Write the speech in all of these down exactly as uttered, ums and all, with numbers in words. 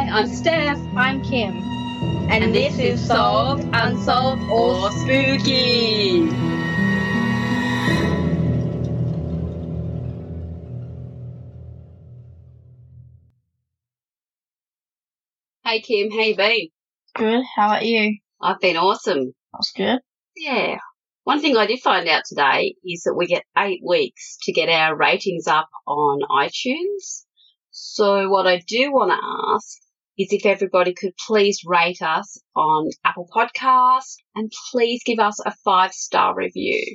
I'm Steph. I'm Kim. And, And this, this is is Solved, Solved, Unsolved, or or Spooky. Hey Kim, how you been? Good. How about you? I've been awesome. That's good. Yeah. One thing I did find out today is that we get eight weeks to get our ratings up on iTunes. So what I do want to ask is if everybody could please rate us on Apple Podcasts and please give us a five-star review.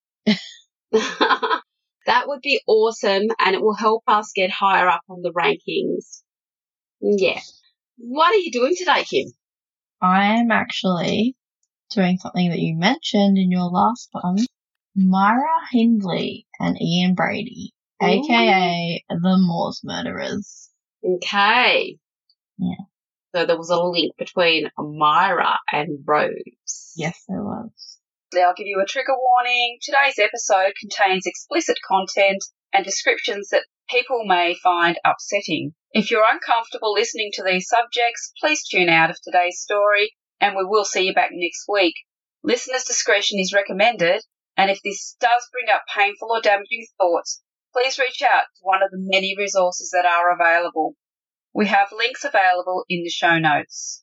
That would be awesome, and it will help us get higher up on the rankings. Yeah. What are you doing today, Kim? I'm actually doing something that you mentioned in your last one. Myra Hindley and Ian Brady, Ooh. a k a the Moors Murderers. Okay. Yeah. So there was a link between Myra and Rose. Yes, there was. I'll give you a trigger warning. Today's episode contains explicit content and descriptions that people may find upsetting. If you're uncomfortable listening to these subjects, please tune out of today's story, and we will see you back next week. Listeners' discretion is recommended, and if this does bring up painful or damaging thoughts, please reach out to one of the many resources that are available. We have links available in the show notes.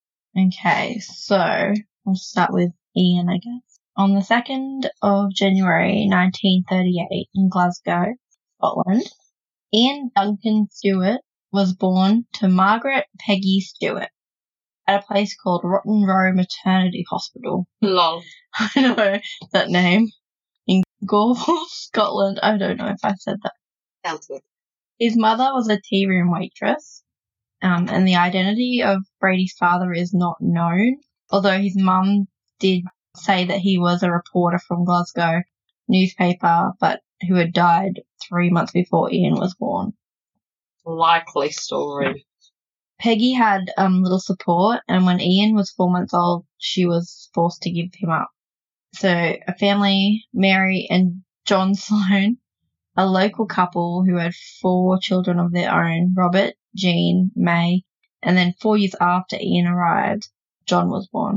Okay, so I'll start with Ian, I guess. On the second of January nineteen thirty-eight in Glasgow, Scotland, Ian Duncan Stewart was born to Margaret Peggy Stewart at a place called Rotten Row Maternity Hospital. Lol. I know that name. In Gorval, Scotland. I don't know if I said that. Sounds good. His mother was a tea room waitress, um, and the identity of Brady's father is not known, although his mum did say that he was a reporter from Glasgow newspaper, but who had died three months before Ian was born. Likely story. Peggy had um, little support, and when Ian was four months old, she was forced to give him up. So a family, Mary and John Sloan, a local couple who had four children of their own, Robert, Jean, May, and then four years after Ian arrived, John was born.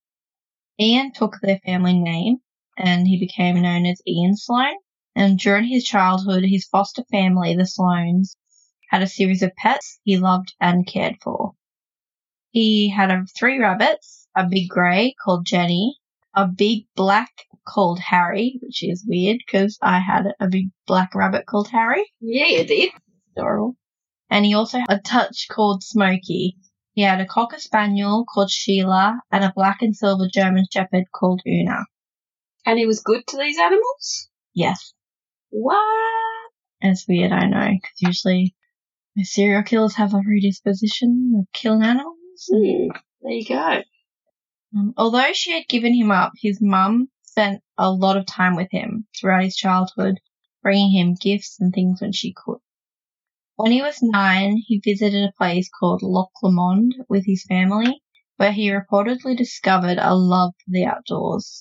Ian took their family name, and he became known as Ian Sloan, and during his childhood, his foster family, the Sloans, had a series of pets he loved and cared for. He had a, three rabbits, a big grey called Jenny, a big black called Harry, which is weird because I had a big black rabbit called Harry. Yeah, you did. Adorable. And he also had a touch called Smokey. He had a Cocker Spaniel called Sheila and a black and silver German Shepherd called Una. And he was good to these animals? Yes. What? It's weird, I know, because usually serial killers have a predisposition of killing animals. Hmm. There you go. Um, although she had given him up, his mum spent a lot of time with him throughout his childhood, bringing him gifts and things when she could. When he was nine, he visited a place called Loch Lomond with his family, where he reportedly discovered a love for the outdoors.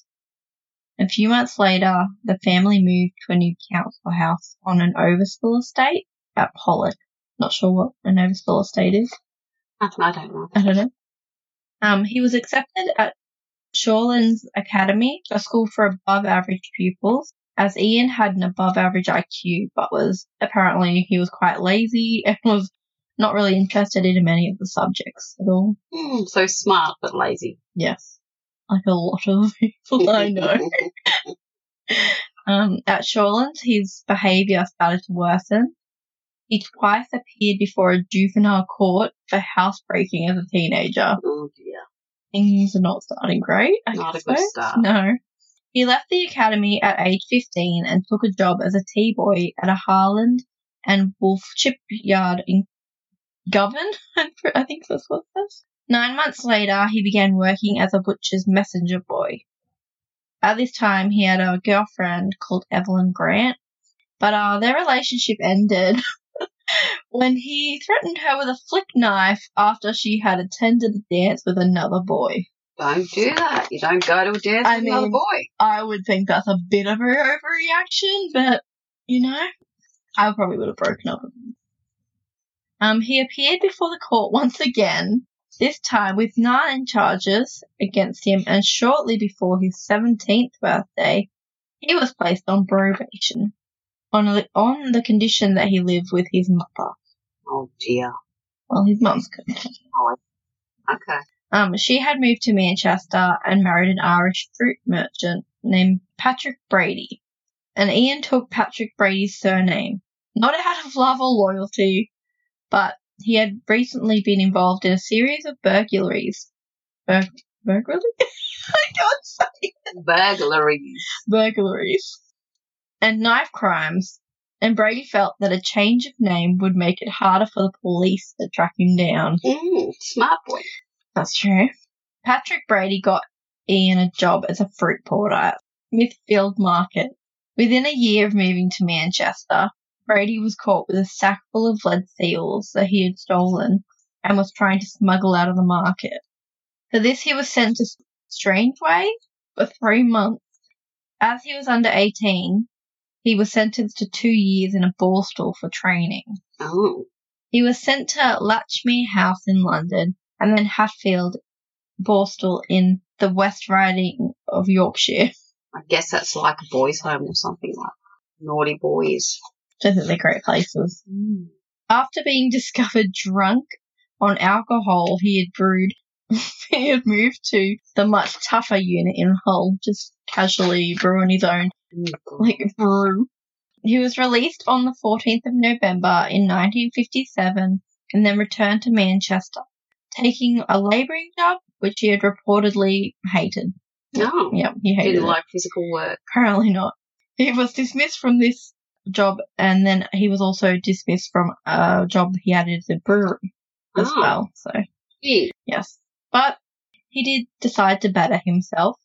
A few months later, the family moved to a new council house on an Overspill estate at Pollock. Not sure what an Overspill estate is. I don't know. I don't know. Um, he was accepted at Shawlands Academy, a school for above-average pupils, as Ian had an above-average I Q, but was apparently he was quite lazy and was not really interested in many of the subjects at all. Mm, so smart but lazy. Yes, like a lot of people I know. um, at Shawlands, his behaviour started to worsen. He twice appeared before a juvenile court for housebreaking as a teenager. Oh dear. Things are not starting great, I Not a suppose. good start. No. He left the academy at age fifteen and took a job as a tea boy at a Harland and Wolff shipyard in Govan. I think that's what it says. Nine months later, he began working as a butcher's messenger boy. At this time, he had a girlfriend called Evelyn Grant, but uh, their relationship ended when he threatened her with a flick knife after she had attended a dance with another boy. Don't do that. You don't go to a dance I with another mean- boy. I would think that's a bit of an overreaction, but, you know, I probably would have broken up with him. Um, he appeared before the court once again, this time with nine charges against him, and shortly before his seventeenth birthday, he was placed on probation on the, on the condition that he lived with his mother. Oh, dear. Well, his mum's couldn't. Oh, okay. Um, she had moved to Manchester and married an Irish fruit merchant named Patrick Brady, and Ian took Patrick Brady's surname, not out of love or loyalty, but he had recently been involved in a series of burglaries. Bur- burglary? I can't say it. Burglaries. Burglaries. And knife crimes, and Brady felt that a change of name would make it harder for the police to track him down. Mm, smart boy. That's true. Patrick Brady got Ian a job as a fruit porter at Smithfield Market. Within a year of moving to Manchester, Brady was caught with a sack full of lead seals that he had stolen and was trying to smuggle out of the market. For this, he was sent to Strangeway for three months. As he was under eighteen, he was sentenced to two years in a Borstal for training. Oh. He was sent to Latchmere House in London and then Hatfield Borstal in the West Riding of Yorkshire. I guess that's like a boys' home or something like that. Naughty boys. I think they're great places. Mm. After being discovered drunk on alcohol he had brewed, he had moved to the much tougher unit in Hull, just casually brewing his own like brew. He was released on the fourteenth of November in nineteen fifty-seven and then returned to Manchester, taking a labouring job which he had reportedly hated. No. Yep, he hated Didn't it. like physical work. Apparently not. He was dismissed from this job, and then he was also dismissed from a job he had at the brewery as Oh. well. So, Yeah. yes. But he did decide to better himself.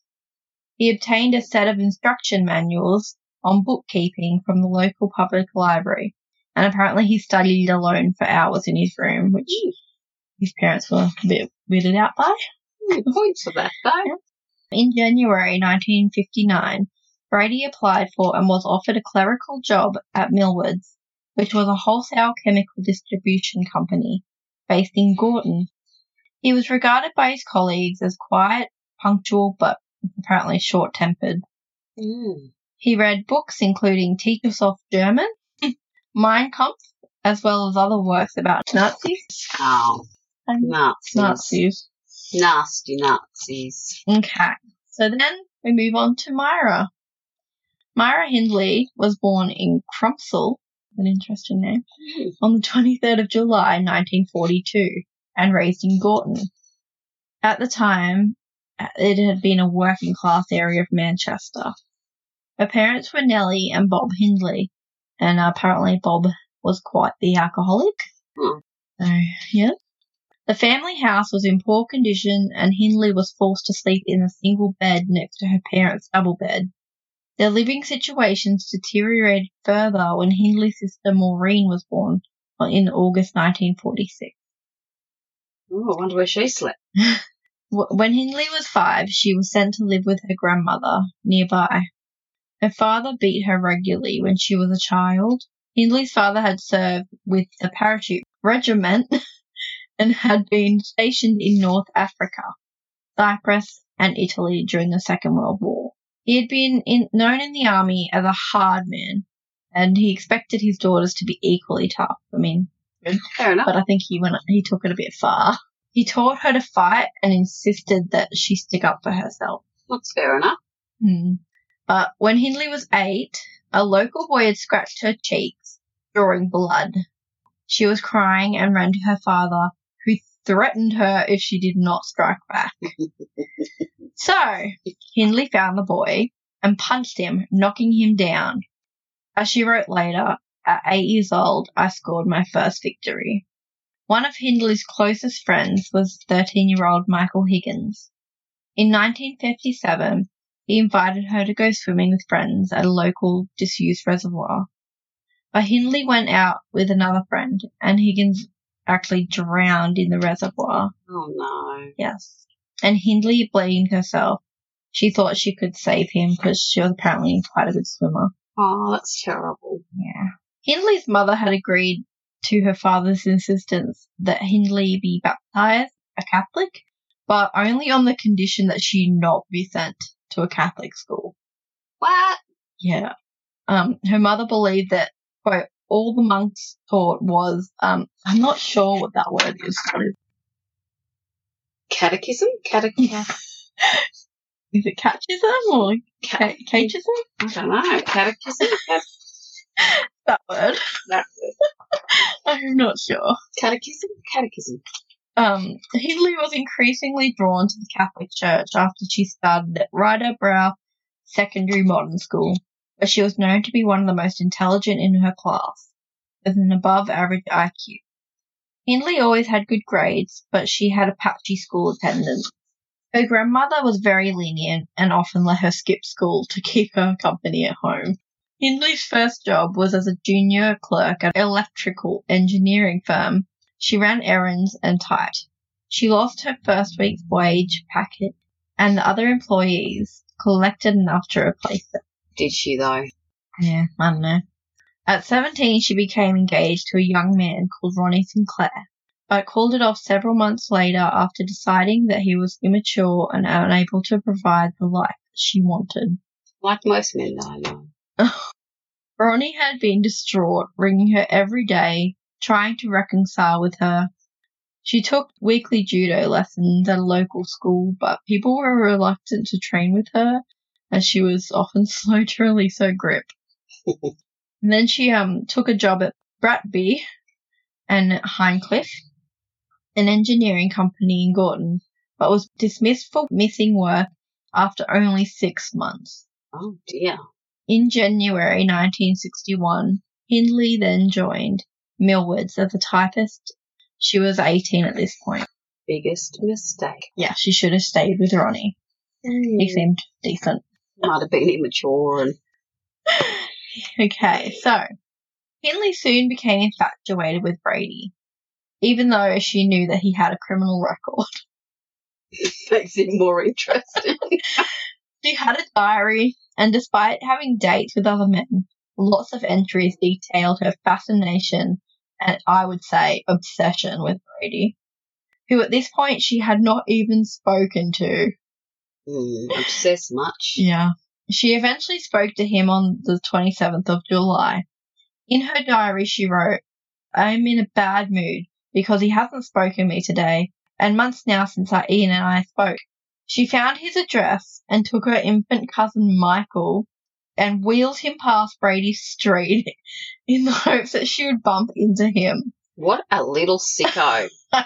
He obtained a set of instruction manuals on bookkeeping from the local public library, and apparently he studied alone for hours in his room, which Mm. his parents were a bit weirded out by. Mm, points for that, though. In January nineteen fifty-nine, Brady applied for and was offered a clerical job at Millwards, which was a wholesale chemical distribution company based in Gorton. He was regarded by his colleagues as quiet, punctual, but apparently short-tempered. Mm. He read books including Teach Yourself German, Mein Kampf, as well as other works about Nazis. Oh, and Nazis. Nazis. Nasty Nazis. Okay, so then we move on to Myra. Myra Hindley was born in Crumpsall, an interesting name, Mm. on the twenty-third of July nineteen forty-two and raised in Gorton. At the time, it had been a working class area of Manchester. Her parents were Nellie and Bob Hindley, and apparently Bob was quite the alcoholic. Hmm. So, yeah. The family house was in poor condition, and Hindley was forced to sleep in a single bed next to her parents' double bed. Their living situations deteriorated further when Hindley's sister Maureen was born in August nineteen forty-six. Oh, I wonder where she slept. When Hindley was five, she was sent to live with her grandmother nearby. Her father beat her regularly when she was a child. Hindley's father had served with the Parachute Regiment and had been stationed in North Africa, Cyprus, and Italy during the Second World War. He had been in, known in the army as a hard man, and he expected his daughters to be equally tough. I mean, Fair enough. but I think he went, he took it a bit far. He taught her to fight and insisted that she stick up for herself. That's fair enough. Hmm. But when Hindley was eight, a local boy had scratched her cheeks, drawing blood. She was crying and ran to her father, who threatened her if she did not strike back. So, Hindley found the boy and punched him, knocking him down. As she wrote later, at eight years old, I scored my first victory. One of Hindley's closest friends was thirteen-year-old Michael Higgins. In nineteen fifty-seven, he invited her to go swimming with friends at a local disused reservoir. But Hindley went out with another friend, and Higgins actually drowned in the reservoir. Oh, no. Yes. And Hindley blamed herself. She thought she could save him because she was apparently quite a good swimmer. Oh, that's terrible. Yeah. Hindley's mother had agreed to her father's insistence that Hindley be baptized a Catholic, but only on the condition that she not be sent to a Catholic school. What? Yeah. Um, her mother believed that, quote, all the monks taught was, um, I'm not sure what that word is. What is Catechism? Catechism? Is it catechism or Cat- ca- catechism? I don't know. Catechism? Cat- That word. that word. I'm not sure. Catechism? Catechism. Um, Hindley was increasingly drawn to the Catholic Church after she started at Ryder Brow Secondary Modern School, where she was known to be one of the most intelligent in her class, with an above-average I Q. Hindley always had good grades, but she had a patchy school attendance. Her grandmother was very lenient and often let her skip school to keep her company at home. Hindley's first job was as a junior clerk at an electrical engineering firm. She ran errands and typed. She lost her first week's wage packet, and the other employees collected enough to replace it. Did she, though? Yeah, I don't know. At seventeen, she became engaged to a young man called Ronnie Sinclair, but called it off several months later after deciding that he was immature and unable to provide the life that she wanted. Like most men, I know. Ronnie had been distraught, ringing her every day, trying to reconcile with her. She took weekly judo lessons at a local school, but people were reluctant to train with her, as she was often slow to release her grip. And then she um took a job at Bratby and Hinecliffe, an engineering company in Gorton, but was dismissed for missing work after only six months. Oh, dear. In January nineteen sixty-one, Hindley then joined Millwards as a typist. She was eighteen at this point. Biggest mistake. Yeah, she should have stayed with Ronnie. Mm. He seemed decent. Might have been immature and... Okay, so Hindley soon became infatuated with Brady, even though she knew that he had a criminal record. Makes it more interesting. She had a diary, and despite having dates with other men, lots of entries detailed her fascination and, I would say, obsession with Brady, who at this point she had not even spoken to. Mm, obsessed much. Yeah. She eventually spoke to him on the twenty-seventh of July. In her diary, she wrote, I'm in a bad mood because he hasn't spoken to me today, and months now since I, Ian and I spoke. She found his address and took her infant cousin Michael and wheeled him past Brady Street in the hopes that she would bump into him. What a little sicko.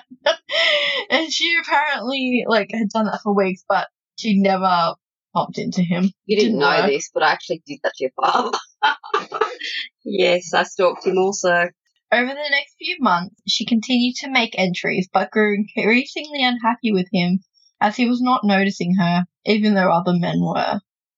And she apparently, like, had done that for weeks, but she never bumped into him. You didn't, Didn't know work. this, but I actually did that to your father. Yes, I stalked him also. Over the next few months, she continued to make entries, but grew increasingly unhappy with him as he was not noticing her, even though other men were.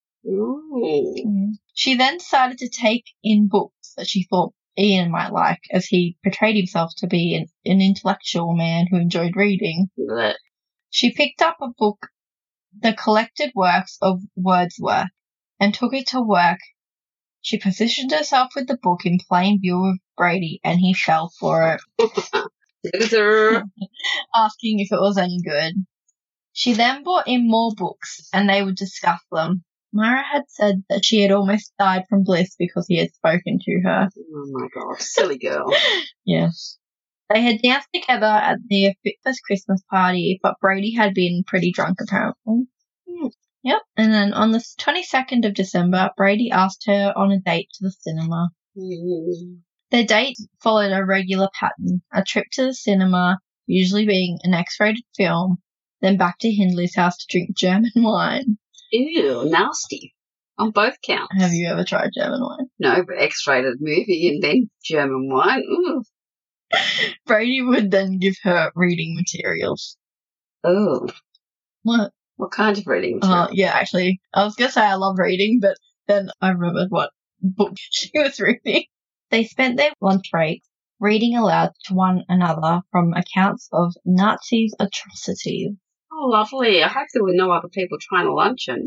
Ooh. She then decided to take in books that she thought Ian might like, as he portrayed himself to be an, an intellectual man who enjoyed reading. But She picked up a book, The Collected Works of Wordsworth, and took it to work. She positioned herself with the book in plain view of Brady, and he fell for it, loser. asking if it was any good. She then brought in more books, and they would discuss them. Myra had said that she had almost died from bliss because he had spoken to her. Oh my god, silly girl. Yes. They had danced together at their first Christmas party, but Brady had been pretty drunk apparently. Hmm. Yep. And then on the twenty-second of December, Brady asked her on a date to the cinema. Mm. Their date followed a regular pattern, a trip to the cinema, usually being an X-rated film, then back to Hindley's house to drink German wine. Ew, nasty. On both counts. Have you ever tried German wine? No, but X-rated movie and then German wine. Ooh. Brady would then give her reading materials. Oh. What? What kind of reading Uh, material? yeah, actually, I was going to say I love reading, but then I remembered what book she was reading. They spent their lunch break reading aloud to one another from accounts of Nazis' atrocities. Oh, lovely. I hope there were no other people trying to luncheon.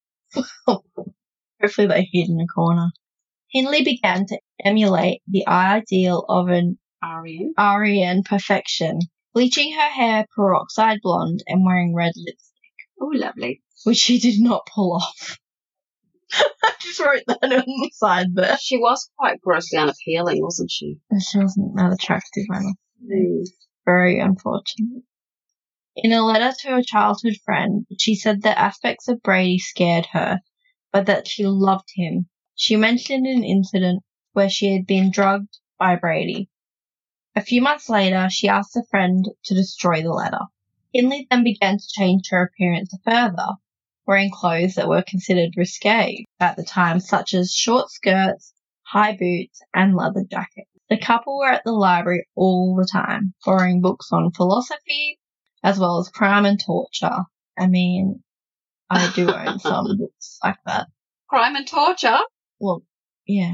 Hopefully they hid in a corner. Hindley began to emulate the ideal of an Arian. Arian perfection, bleaching her hair peroxide blonde and wearing red lipstick, Oh, lovely. which she did not pull off. I just wrote that on the side there. She was quite grossly unappealing, wasn't she? She wasn't that attractive, I must say. Mm. Very unfortunate. In a letter to a childhood friend, she said that aspects of Brady scared her, but that she loved him. She mentioned an incident where she had been drugged by Brady. A few months later, she asked a friend to destroy the letter. Hindley then began to change her appearance further, wearing clothes that were considered risque at the time, such as short skirts, high boots, and leather jackets. The couple were at the library all the time, borrowing books on philosophy, as well as crime and torture. I mean, I do own some books like that. Crime and torture? Well, yeah.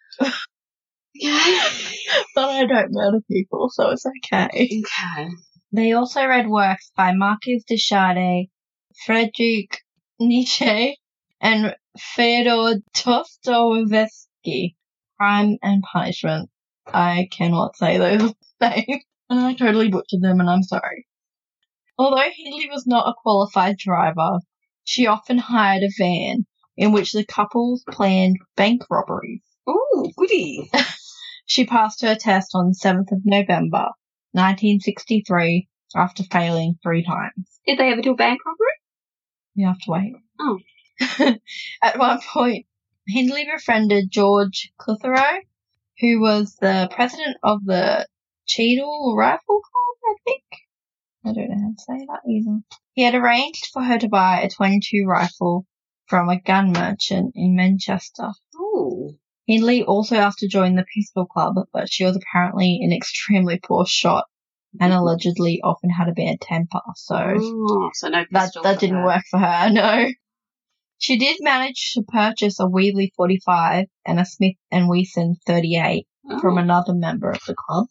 Yeah. But I don't murder people, so it's okay. Okay. They also read works by Marquis de Sade, Friedrich Nietzsche, and Fyodor Dostoevsky. Crime and Punishment. I cannot say those names, and I totally butchered them, and I'm sorry. Although Hindley was not a qualified driver, she often hired a van in which the couples planned bank robberies. Ooh, goody. She passed her test on the seventh of November, nineteen sixty-three, after failing three times. Did they ever do a bank robbery? You have to wait. Oh. At one point, Hindley befriended George Clitheroe, who was the president of the Cheadle Rifle Club, I think. I don't know how to say that either. He had arranged for her to buy a twenty-two rifle from a gun merchant in Manchester. Ooh. Hindley also asked to join the pistol club, but she was apparently an extremely poor shot and allegedly often had a bad temper, so Oh, so no that pistol that for didn't her. work for her, no. She did manage to purchase a Wheatley forty-five and a Smith and Wesson thirty-eight Oh. from another member of the club.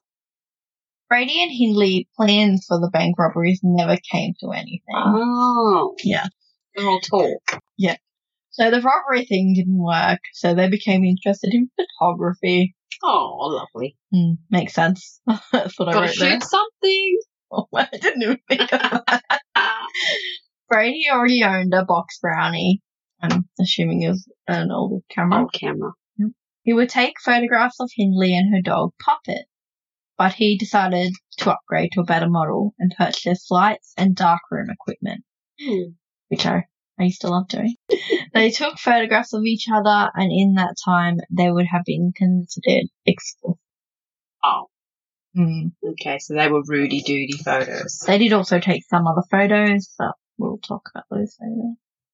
Brady and Hindley plans for the bank robberies never came to anything. Oh. Yeah. They're all talk. So the robbery thing didn't work, so they became interested in photography. Oh, lovely. Hmm, makes sense. That's what I Gotta wrote shoot there. something. Oh, I didn't even think of that. Ah. Brady already owned a box brownie. I'm assuming it was an older camera. Old camera. He would take photographs of Hindley and her dog Puppet, but he decided to upgrade to a better model and purchase lights and darkroom equipment, Hmm. which I, I used to love doing. They took photographs of each other, and in that time, they would have been considered explicit. Oh, Hmm. okay. So they were Rudy Doody photos. They did also take some other photos, but we'll talk about those later.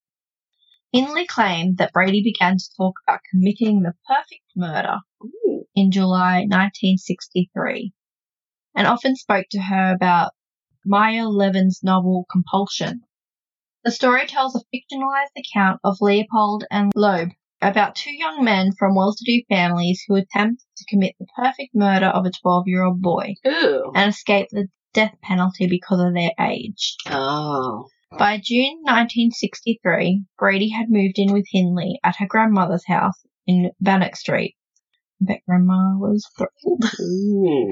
Hindley claimed that Brady began to talk about committing the perfect murder Ooh. in July nineteen sixty-three, and often spoke to her about Maya Levin's novel Compulsion. The story tells a fictionalized account of Leopold and Loeb, about two young men from well-to-do families who attempt to commit the perfect murder of a twelve-year-old boy Ooh. and escape the death penalty because of their age. Oh. By June nineteen sixty-three, Brady had moved in with Hindley at her grandmother's house in Bannock Street. I bet Grandma was thrilled. Ooh.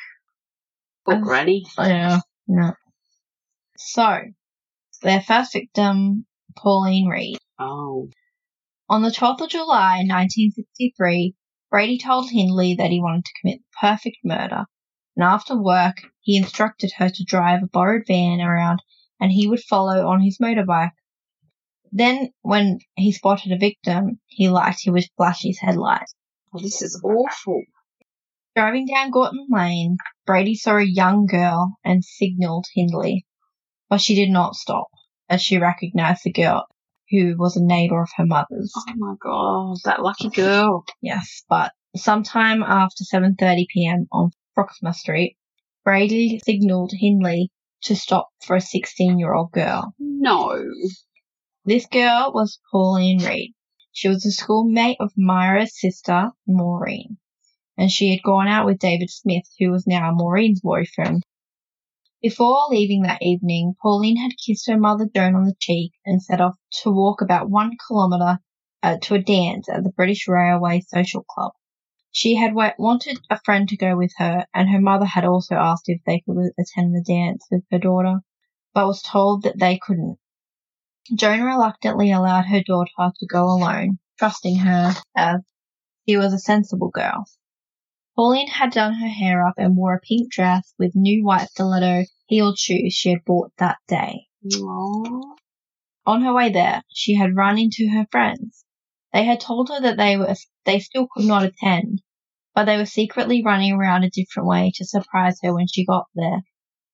Poor Um, Granny. Yeah, yeah. So, their first victim, Pauline Reed. Oh. On the twelfth of July nineteen sixty-three, Brady told Hindley that he wanted to commit the perfect murder, and after work, he instructed her to drive a borrowed van around and he would follow on his motorbike. Then, when he spotted a victim he liked, he would flash his headlights. Oh, this is awful. Driving down Gorton Lane, Brady saw a young girl and signalled Hindley, but she did not stop, as she recognised the girl, who was a neighbour of her mother's. Oh my god, that lucky girl. Yes, but sometime after seven thirty p.m. on Proxima Street, Brady signalled Hindley to stop for a sixteen-year-old girl. No. This girl was Pauline Reed. She was a schoolmate of Myra's sister, Maureen, and she had gone out with David Smith, who was now Maureen's boyfriend. Before leaving that evening, Pauline had kissed her mother Joan on the cheek and set off to walk about one kilometre uh, to a dance at the British Railway Social Club. She had wa- wanted a friend to go with her, and her mother had also asked if they could attend the dance with her daughter, but was told that they couldn't. Joan reluctantly allowed her daughter to go alone, trusting her as she was a sensible girl. Pauline had done her hair up and wore a pink dress with new white stiletto heeled shoes she had bought that day. Aww. On her way there, she had run into her friends. They had told her that they were they still could not attend, but they were secretly running around a different way to surprise her when she got there.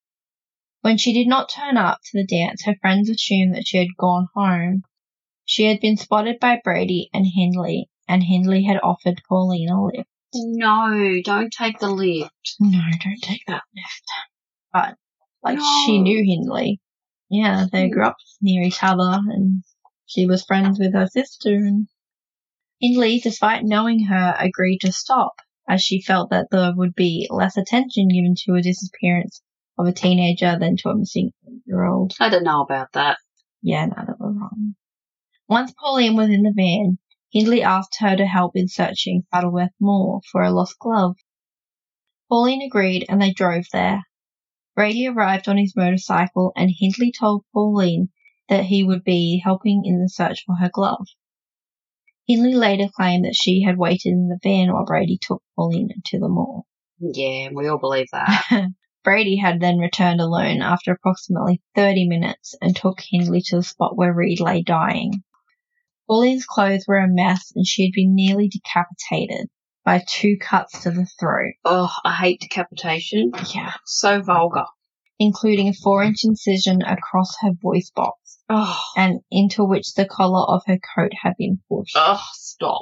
When she did not turn up to the dance, her friends assumed that she had gone home. She had been spotted by Brady and Hindley, and Hindley had offered Pauline a lift. No, don't take the lift. No, don't take that lift. But, like, No. she knew Hindley. Yeah, they grew up near each other, and she was friends with her sister. And Hindley, despite knowing her, agreed to stop, as she felt that there would be less attention given to a disappearance of a teenager than to a missing eight-year-old. I don't know about that. Yeah, no, that was wrong. Once Pauline was in the van, Hindley asked her to help in searching Saddleworth Moor for a lost glove. Pauline agreed, and they drove there. Brady arrived on his motorcycle, and Hindley told Pauline that he would be helping in the search for her glove. Hindley later claimed that she had waited in the van while Brady took Pauline to the moor. Yeah, we all believe that. Brady had then returned alone after approximately thirty minutes and took Hindley to the spot where Reed lay dying. Pauline's clothes were a mess, and she had been nearly decapitated by two cuts to the throat. Oh, I hate decapitation. Yeah. So vulgar. Including a four-inch incision across her voice box, Oh, and into which the collar of her coat had been pushed. oh stop.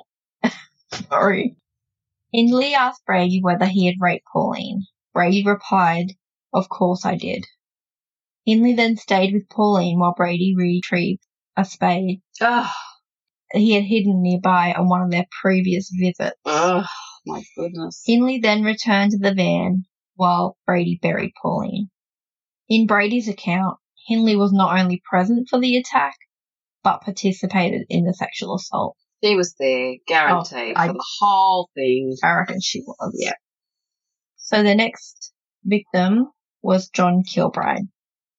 Sorry. Hindley asked Brady whether he had raped Pauline. Brady replied, "Of course I did." Hindley then stayed with Pauline while Brady retrieved a spade Oh, he had hidden nearby on one of their previous visits. oh my goodness. Hindley then returned to the van while Brady buried Pauline. In Brady's account, Hindley was not only present for the attack, but participated in the sexual assault. She was there, guaranteed, Oh, I- for the whole thing. I reckon she was. Yeah. So the next victim was John Kilbride.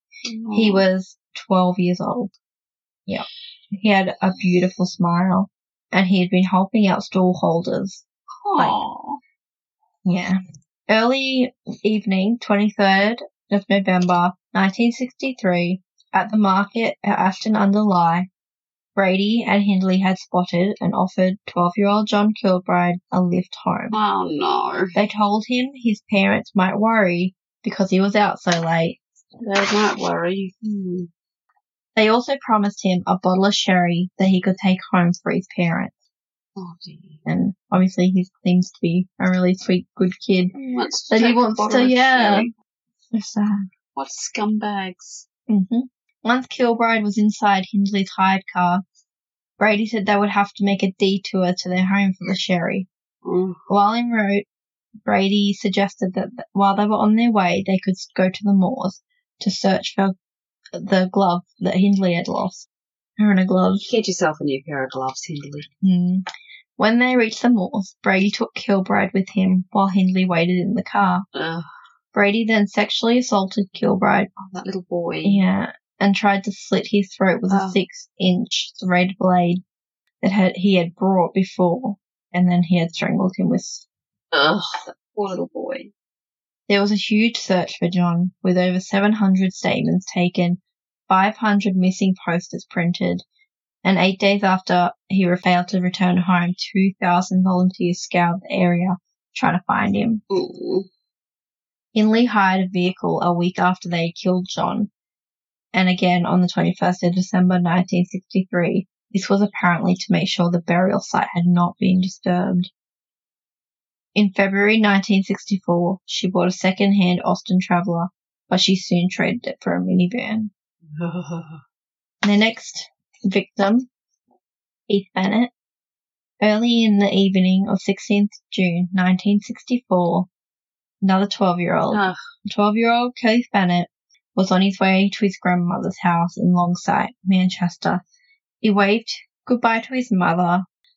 He was twelve years old. Yeah. He had a beautiful smile, and he had been helping out stall holders. Oh. Yeah. Early evening, twenty-third of November, nineteen sixty-three, at the market at Ashton-under-Lyne, Brady and Hindley had spotted and offered twelve-year-old John Kilbride a lift home. Oh, no. They told him his parents might worry because he was out so late. They might worry. Hmm. They also promised him a bottle of sherry that he could take home for his parents. Oh, dear. And obviously he seems to be a really sweet, good kid. He wants to That he take a wants bottle to, of yeah. sherry. So sad. What scumbags. Mm-hmm. Once Kilbride was inside Hindley's hired car, Brady said they would have to make a detour to their home for the sherry. Mm. While en route, Brady suggested that while they were on their way, they could go to the moors to search for the glove that Hindley had lost. Her and a glove. Get yourself a new pair of gloves, Hindley. Mm. When they reached the moors, Brady took Kilbride with him while Hindley waited in the car. Ugh. Brady then sexually assaulted Kilbride. Oh, that little boy. Yeah, and tried to slit his throat with Oh. a six-inch serrated blade that had he had brought before, and then he had strangled him with. Ugh, that poor little boy. There was a huge search for John, with over seven hundred statements taken, five hundred missing posters printed, and eight days after he failed to return home, two thousand volunteers scoured the area trying to find him. Mm. Hindley hired a vehicle a week after they had killed John, and again on the twenty-first of December nineteen sixty-three. This was apparently to make sure the burial site had not been disturbed. In February nineteen sixty-four, she bought a second-hand Austin Traveller, but she soon traded it for a minivan. The next victim, Keith Bennett. Early in the evening of sixteenth of June nineteen sixty-four, another twelve-year-old, Ugh. twelve-year-old Keith Bennett was on his way to his grandmother's house in Longsight, Manchester. He waved goodbye to his mother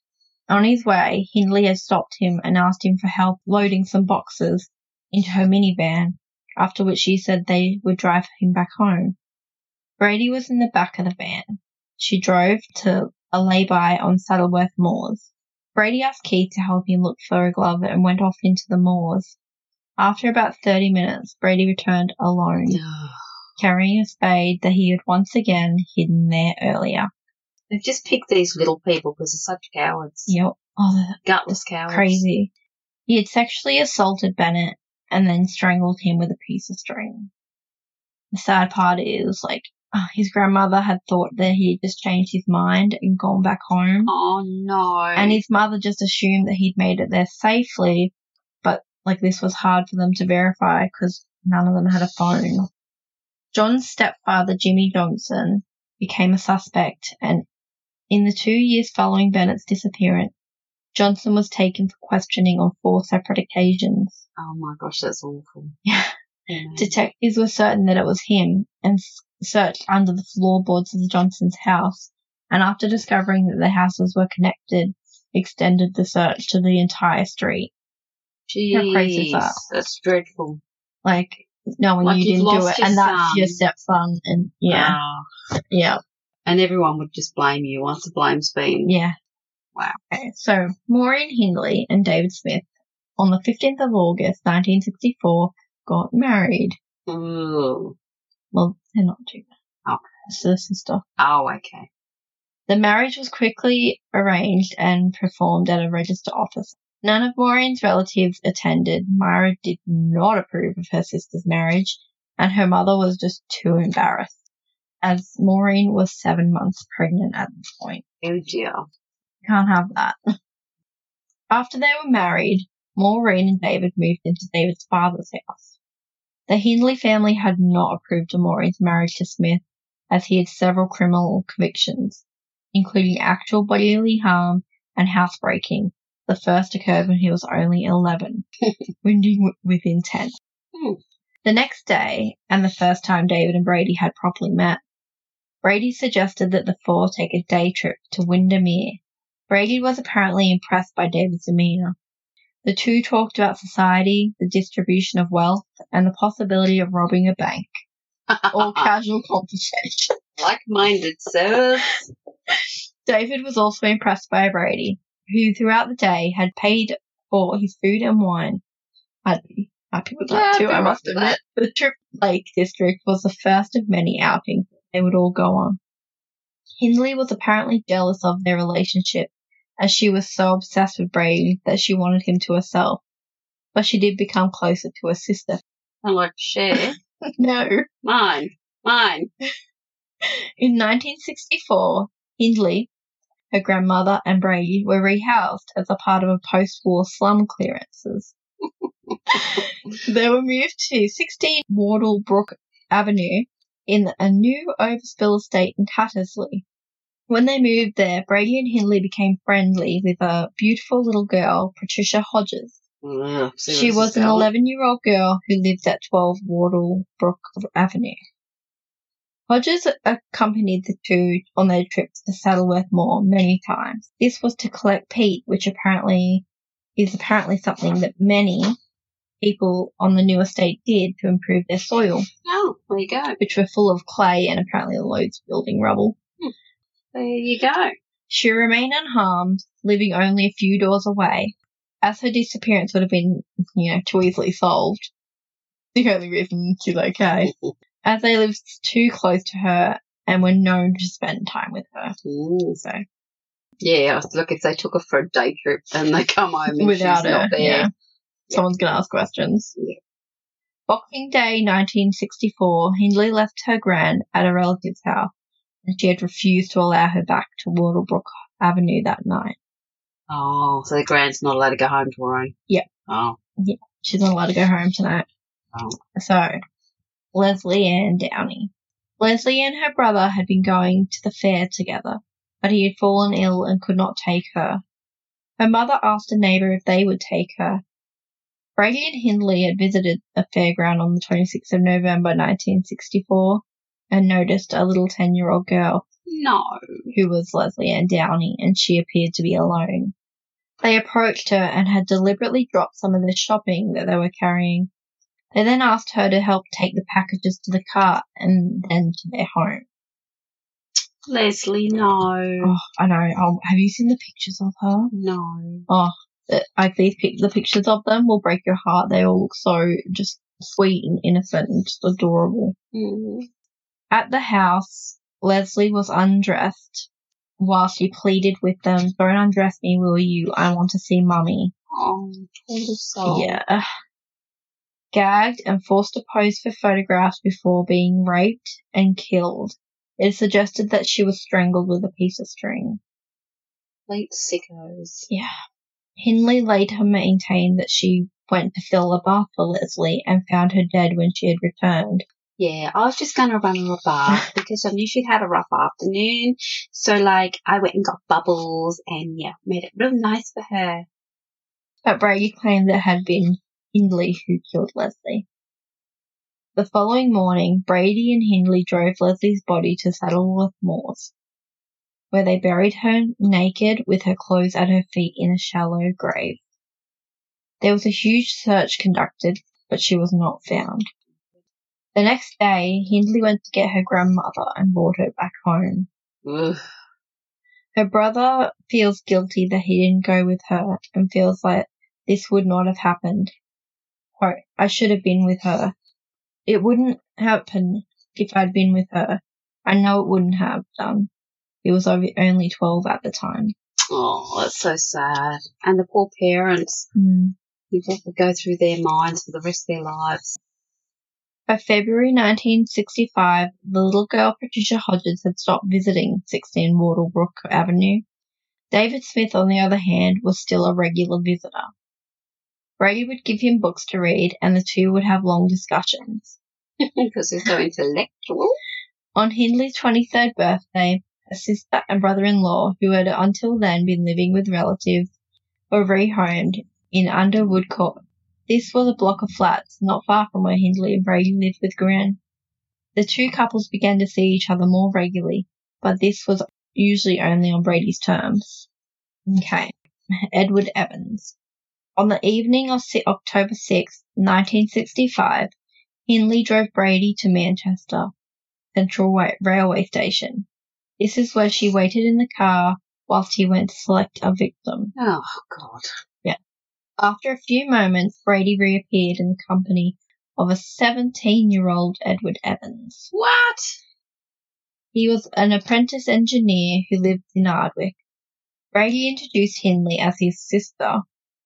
On his way, Hindley had stopped him and asked him for help loading some boxes into her minivan, after which she said they would drive him back home. Brady was in the back of the van. She drove to a lay-by on Saddleworth Moors. Brady asked Keith to help him look for a glove and went off into the moors. After about thirty minutes, Brady returned alone, carrying a spade that he had once again hidden there earlier. They've just picked these little people because they're such cowards. Yep. Oh, they're Gutless cowards. crazy. He had sexually assaulted Bennett and then strangled him with a piece of string. The sad part is, like, oh, his grandmother had thought that he had just changed his mind and gone back home. Oh, no. And his mother just assumed that he'd made it there safely, but, like, this was hard for them to verify because none of them had a phone. John's stepfather, Jimmy Johnson, became a suspect, and in the two years following Bennett's disappearance, Johnson was taken for questioning on four separate occasions. Oh, my gosh, that's awful. Yeah. Yeah. Detectives were certain that it was him and searched under the floorboards of the Johnsons' house, and after discovering that the houses were connected, extended the search to the entire street. Jeez, How crazy is that? That's dreadful. Like, knowing Like you you've didn't do lost it, your and that's son. your stepson, and yeah, Ah. yeah, And everyone would just blame you once the blame's been. yeah. Wow. Okay, so Maureen Hindley and David Smith, on the fifteenth of August, nineteen sixty-four, got married. Ooh. Well, they're not too bad. Okay. It's their sister. Oh, okay. The marriage was quickly arranged and performed at a register office. None of Maureen's relatives attended. Myra did not approve of her sister's marriage, and her mother was just too embarrassed, as Maureen was seven months pregnant at this point. Oh, dear. Can't have that. After they were married, Maureen and David moved into David's father's house. The Hindley family had not approved of Maureen's marriage to Smith, as he had several criminal convictions, including actual bodily harm and housebreaking. The first occurred when he was only eleven, wounding with intent. Hmm. The next day, and the first time David and Brady had properly met, Brady suggested that the four take a day trip to Windermere. Brady was apparently impressed by David's demeanour. The two talked about society, the distribution of wealth, and the possibility of robbing a bank. All casual conversation. Like-minded, sirs. David was also impressed by Brady, who throughout the day had paid for his food and wine. I'd be happy with that Yeah, I'd too, be I right must with admit. The trip to Lake District was the first of many outings they would all go on. Hindley was apparently jealous of their relationship, as she was so obsessed with Brady that she wanted him to herself. But she did become closer to her sister. I like to share. No. Mine. Mine. In nineteen sixty-four, Hindley, her grandmother, and Brady were rehoused as a part of a post-war slum clearances. They were moved to sixteen Wardle Brook Avenue in a new overspill estate in Tattersley. When they moved there, Brady and Hindley became friendly with a beautiful little girl, Patricia Hodges. Ugh, see She what was this an is about. eleven-year-old girl who lived at twelve Wardle Brook Avenue. Hodges accompanied the two on their trips to Saddleworth Moor many times. This was to collect peat, which apparently is apparently something that many people on the new estate did to improve their soil, Oh, there you go. which were full of clay and apparently loads of building rubble. There you go. She remained unharmed, living only a few doors away, as her disappearance would have been, you know, too easily solved. The only reason she's okay. As they lived too close to her and were known to spend time with her. Mm. So Yeah, look, if they took her for a day trip and they come home and without she's her, not there. yeah, someone's going to ask questions. Yeah. Boxing Day nineteen sixty-four, Hindley left her gran at a relative's house, and she had refused to allow her back to Wardlebrook Avenue that night. Oh, so the grand's not allowed to go home to her own? Yep. Oh. She's not allowed to go home tonight. Oh. So, Leslie Ann Downey. Leslie and her brother had been going to the fair together, but he had fallen ill and could not take her. Her mother asked a neighbour if they would take her. Brady and Hindley had visited a fairground on the twenty-sixth of November nineteen sixty-four and noticed a little ten-year-old girl No. who was Leslie Ann Downey, and she appeared to be alone. They approached her and had deliberately dropped some of the shopping that they were carrying. They then asked her to help take the packages to the car and then to their home. Leslie, no. Oh, I know. Oh, have you seen the pictures of her? No. Oh, the, like these pic- the pictures of them will break your heart. They all look so just sweet and innocent and just adorable. Mm. At the house, Leslie was undressed while she pleaded with them, "Don't undress me, will you? I want to see Mummy." Oh, poor little soul. Yeah. Gagged and forced to pose for photographs before being raped and killed. It suggested that she was strangled with a piece of string. Late sickos. Yeah. Hindley later maintained that she went to fill a bath for Leslie and found her dead when she had returned. Yeah, I was just going to run her a bath because I knew she'd had a rough afternoon. So, like, I went and got bubbles and, yeah, made it real nice for her. But Brady claimed that it had been Hindley who killed Leslie. The following morning, Brady and Hindley drove Leslie's body to Saddleworth Moors, where they buried her naked with her clothes at her feet in a shallow grave. There was a huge search conducted, but she was not found. The next day, Hindley went to get her grandmother and brought her back home. Ugh. Her brother feels guilty that he didn't go with her and feels like this would not have happened. Quote, "I should have been with her. It wouldn't happen if I'd been with her. I know it wouldn't have done." He was only twelve at the time. Oh, that's so sad. And the poor parents, Mm. you have to go through their minds for the rest of their lives. By February nineteen sixty-five, the little girl Patricia Hodges had stopped visiting sixteen Wardlebrook Avenue. David Smith, on the other hand, was still a regular visitor. Brady would give him books to read, and the two would have long discussions. Because they're so intellectual. On Hindley's twenty-third birthday, her sister and brother-in-law, who had until then been living with relatives, were rehomed in Underwood Court. This was a block of flats not far from where Hindley and Brady lived with Gran. The two couples began to see each other more regularly, but this was usually only on Brady's terms. Okay. Edward Evans. On the evening of October sixth, nineteen sixty-five, Hindley drove Brady to Manchester Central Railway Station. This is where she waited in the car whilst he went to select a victim. Oh, God. Yeah. After a few moments, Brady reappeared in the company of a seventeen-year-old Edward Evans. What? He was an apprentice engineer who lived in Ardwick. Brady introduced Hindley as his sister.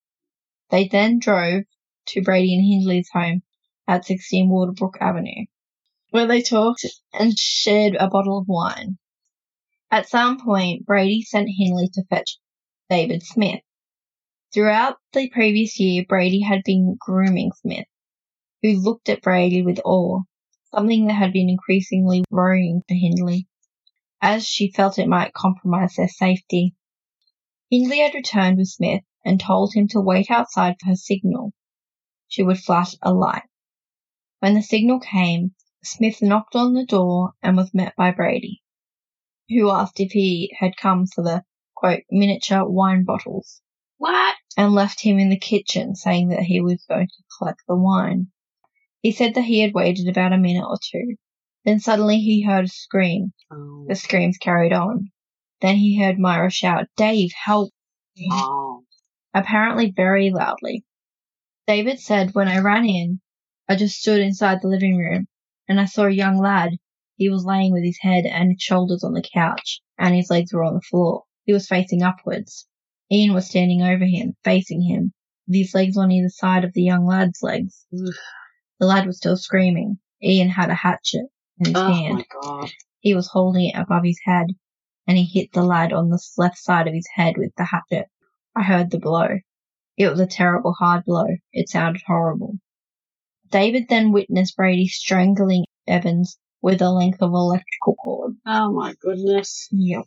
They then drove to Brady and Hindley's home at sixteen Wardlebrook Avenue, where they talked and shared a bottle of wine. At some point, Brady sent Hindley to fetch David Smith. Throughout the previous year, Brady had been grooming Smith, who looked at Brady with awe, something that had been increasingly worrying to Hindley, as she felt it might compromise their safety. Hindley had returned with Smith and told him to wait outside for her signal. She would flash a light. When the signal came, Smith knocked on the door and was met by Brady, who asked if he had come for the, quote, miniature wine bottles. What? And left him in the kitchen, saying that he was going to collect the wine. He said that he had waited about a minute or two. Then suddenly he heard a scream. Oh. The screams carried on. Then he heard Myra shout, "Dave, help!" Oh. Apparently very loudly. David said, "When I ran in, I just stood inside the living room, and I saw a young lad. He was laying with his head and his shoulders on the couch, and his legs were on the floor. He was facing upwards. Ian was standing over him, facing him, with his legs on either side of the young lad's legs. Ugh. The lad was still screaming. Ian had a hatchet in his Oh, hand. my God. He was holding it above his head, and he hit the lad on the left side of his head with the hatchet. I heard the blow. It was a terrible hard blow. It sounded horrible." David then witnessed Brady strangling Evans with a length of electrical cord. Oh, my goodness. Yep.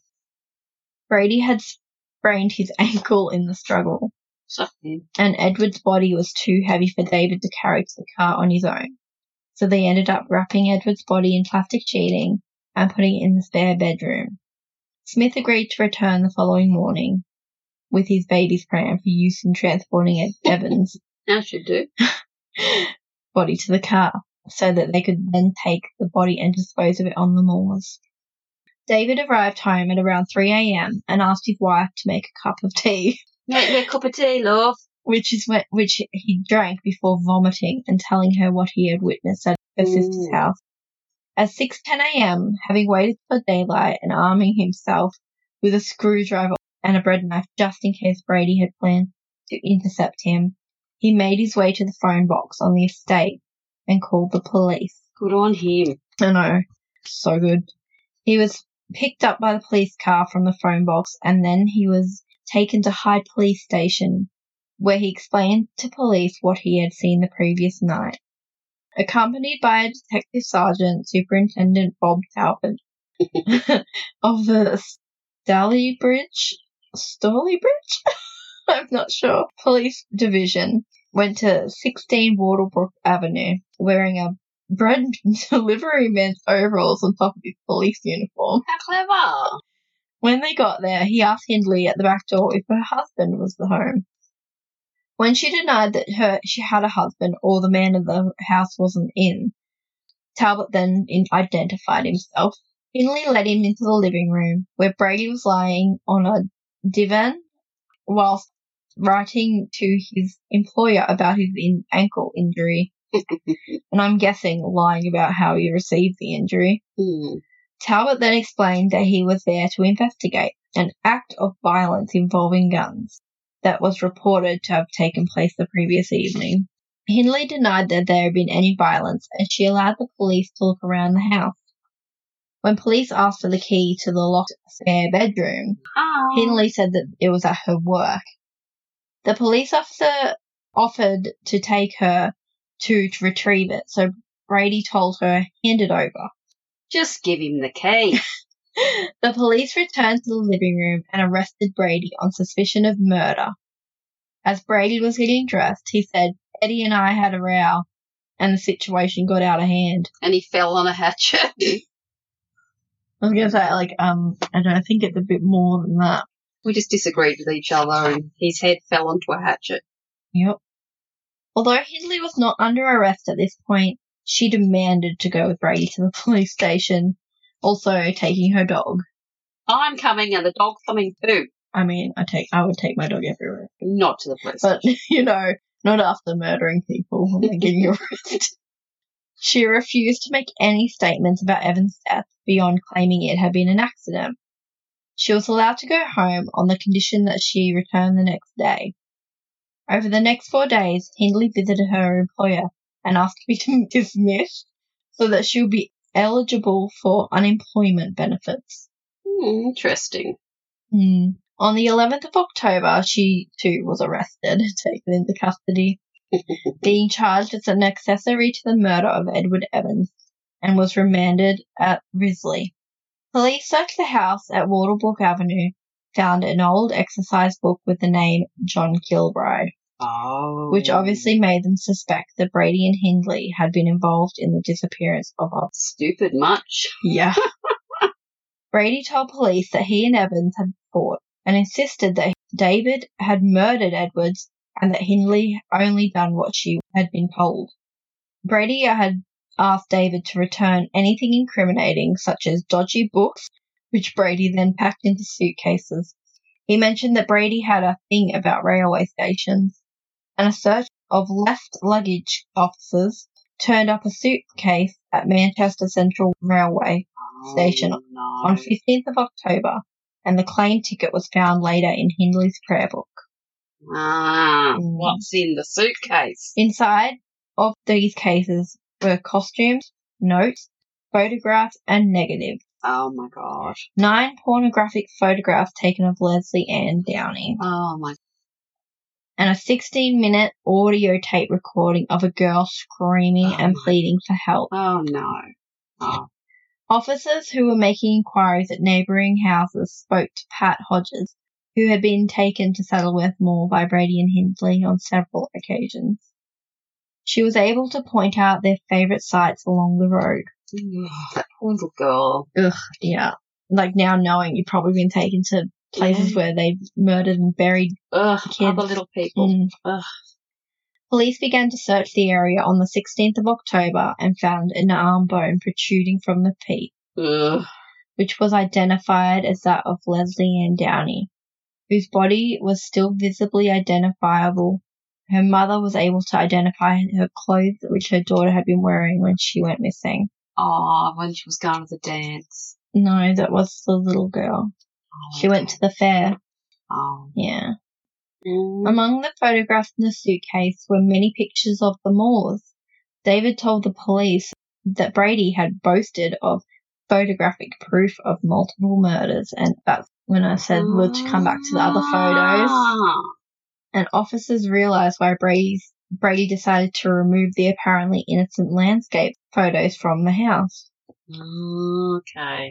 Brady had sprained his ankle in the struggle, Suck him. and Edward's body was too heavy for David to carry to the car on his own. So they ended up wrapping Edward's body in plastic sheeting and putting it in the spare bedroom. Smith agreed to return the following morning. with his baby's pram for use in transporting Ed Evans' As you do. body to the car so that they could then take the body and dispose of it on the moors. David arrived home at around three a.m. and asked his wife to make a cup of tea, Make me a cup of tea, love. which is what, which he drank before vomiting and telling her what he had witnessed at her Mm. sister's house. At six ten a.m., having waited for daylight and arming himself with a screwdriver and a bread knife just in case Brady had planned to intercept him, he made his way to the phone box on the estate and called the police. Good on him. I know. So good. He was picked up by the police car from the phone box and then he was taken to Hyde Police Station where he explained to police what he had seen the previous night. Accompanied by a detective sergeant, Superintendent Bob Talbot of the Stalybridge, Stalybridge? I'm not sure. Police Division went to sixteen Wardlebrook Avenue wearing a bread delivery man's overalls on top of his police uniform. How clever. When they got there, he asked Hindley at the back door if her husband was at home. When she denied that her she had a husband or the man of the house wasn't in, Talbot then in- identified himself. Hindley led him into the living room, where Brady was lying on a divan whilst writing to his employer about his in- ankle injury. And I'm guessing lying about how he received the injury. Mm. Talbot then explained that he was there to investigate an act of violence involving guns that was reported to have taken place the previous evening. Hindley denied that there had been any violence, and she allowed the police to look around the house. When police asked for the key to the locked spare bedroom, Oh. Hindley said that it was at her work. The police officer offered to take her to, to retrieve it, so Brady told her, hand it over. Just give him the key. The police returned to the living room and arrested Brady on suspicion of murder. As Brady was getting dressed, he said, Eddie and I had a row, and the situation got out of hand. And he fell on a hatchet. I was going to say, like, um, I don't think it's a bit more than that. We just disagreed with each other and his head fell onto a hatchet. Yep. Although Hindley was not under arrest at this point, she demanded to go with Brady to the police station, also taking her dog. I'm coming and the dog's coming too. I mean, I take, I would take my dog everywhere. Not to the police. But, you know, not after murdering people and then getting arrested. She refused to make any statements about Evan's death beyond claiming it had been an accident. She was allowed to go home on the condition that she return the next day. Over the next four days, Hindley visited her employer and asked to be dismissed so that she would be eligible for unemployment benefits. Hmm, interesting. Hmm. On the eleventh of October, she too was arrested, taken into custody, being charged as an accessory to the murder of Edward Evans, and was remanded at Risley. Police searched the house at Wardlebrook Avenue, found an old exercise book with the name John Kilbride, Oh. which obviously made them suspect that Brady and Hindley had been involved in the disappearance of a... Stupid much. Yeah. Brady told police that he and Evans had fought and insisted that David had murdered Edwards and that Hindley only done what she had been told. Brady had asked David to return anything incriminating, such as dodgy books, which Brady then packed into suitcases. He mentioned that Brady had a thing about railway stations, and a search of left luggage officers turned up a suitcase at Manchester Central Railway Station Oh, no. on fifteenth of October, and the claim ticket was found later in Hindley's prayer book. Ah, Mm. what's in the suitcase? Inside of these cases were costumes, notes, photographs, and negatives. Oh my god. Nine pornographic photographs taken of Leslie Ann Downey, Oh my. and a sixteen-minute audio tape recording of a girl screaming and Oh. pleading for help. Oh no. Oh. Officers who were making inquiries at neighbouring houses spoke to Pat Hodges, who had been taken to Saddleworth Moor by Brady and Hindley on several occasions. She was able to point out their favourite sites along the road. Ugh, that poor little girl. Ugh, yeah. Like now knowing you've probably been taken to places Yeah. where they've murdered and buried Ugh, kids. other little people. Mm. Ugh. Police began to search the area on the sixteenth of October and found an arm bone protruding from the feet, Ugh. which was identified as that of Leslie Ann Downey, whose body was still visibly identifiable. Her mother was able to identify her clothes which her daughter had been wearing when she went missing. Oh, when she was going to the dance. No, that was the little girl. Oh, She went okay. to the fair. Oh. Yeah. Mm. Among the photographs in the suitcase were many pictures of the Moors. David told the police that Brady had boasted of photographic proof of multiple murders, and that's when I said we'll come back to the other photos. Ah. And officers realized why Brady's, Brady decided to remove the apparently innocent landscape photos from the house. Okay.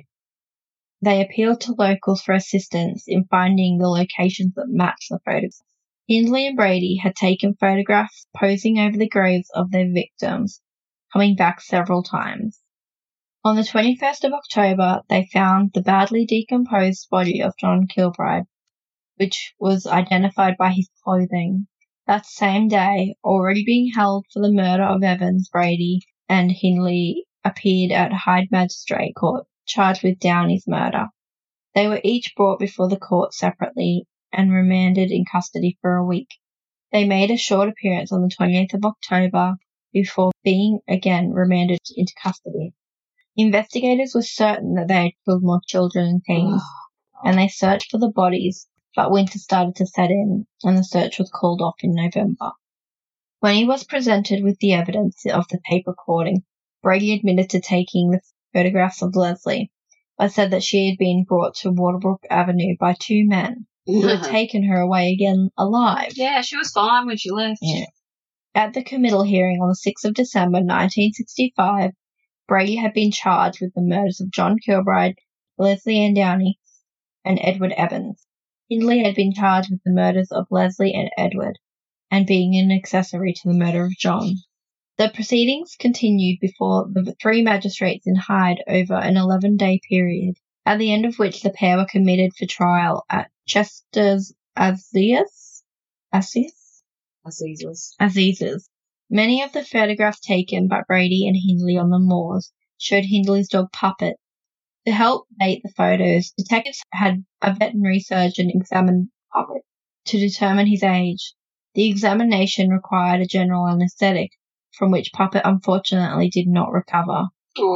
They appealed to locals for assistance in finding the locations that matched the photographs. Hindley and Brady had taken photographs posing over the graves of their victims, coming back several times. On the twenty-first of October, they found the badly decomposed body of John Kilbride, which was identified by his clothing. That same day, already being held for the murder of Evans, Brady and Hindley appeared at Hyde Magistrate Court, charged with Downey's murder. They were each brought before the court separately and remanded in custody for a week. They made a short appearance on the twenty-eighth of October before being again remanded into custody. Investigators were certain that they had killed more children and teens, and they searched for the bodies, but winter started to set in, and the search was called off in November. When he was presented with the evidence of the tape recording, Brady admitted to taking the photographs of Leslie, but said that she had been brought to Waterbrook Avenue by two men who had taken her away again alive. Yeah, she was fine when she left. Yeah. At the committal hearing on the sixth of December nineteen sixty-five, Brady had been charged with the murders of John Kilbride, Leslie Ann Downey, and Edward Evans. Hindley had been charged with the murders of Leslie and Edward, and being an accessory to the murder of John. The proceedings continued before the three magistrates in Hyde over an eleven-day period, at the end of which the pair were committed for trial at Chester's Assize. Assize? Assizes. Assizes. Many of the photographs taken by Brady and Hindley on the moors showed Hindley's dog Puppet. To help date the photos, detectives had a veterinary surgeon examine Puppet to determine his age. The examination required a general anaesthetic, from which Puppet unfortunately did not recover.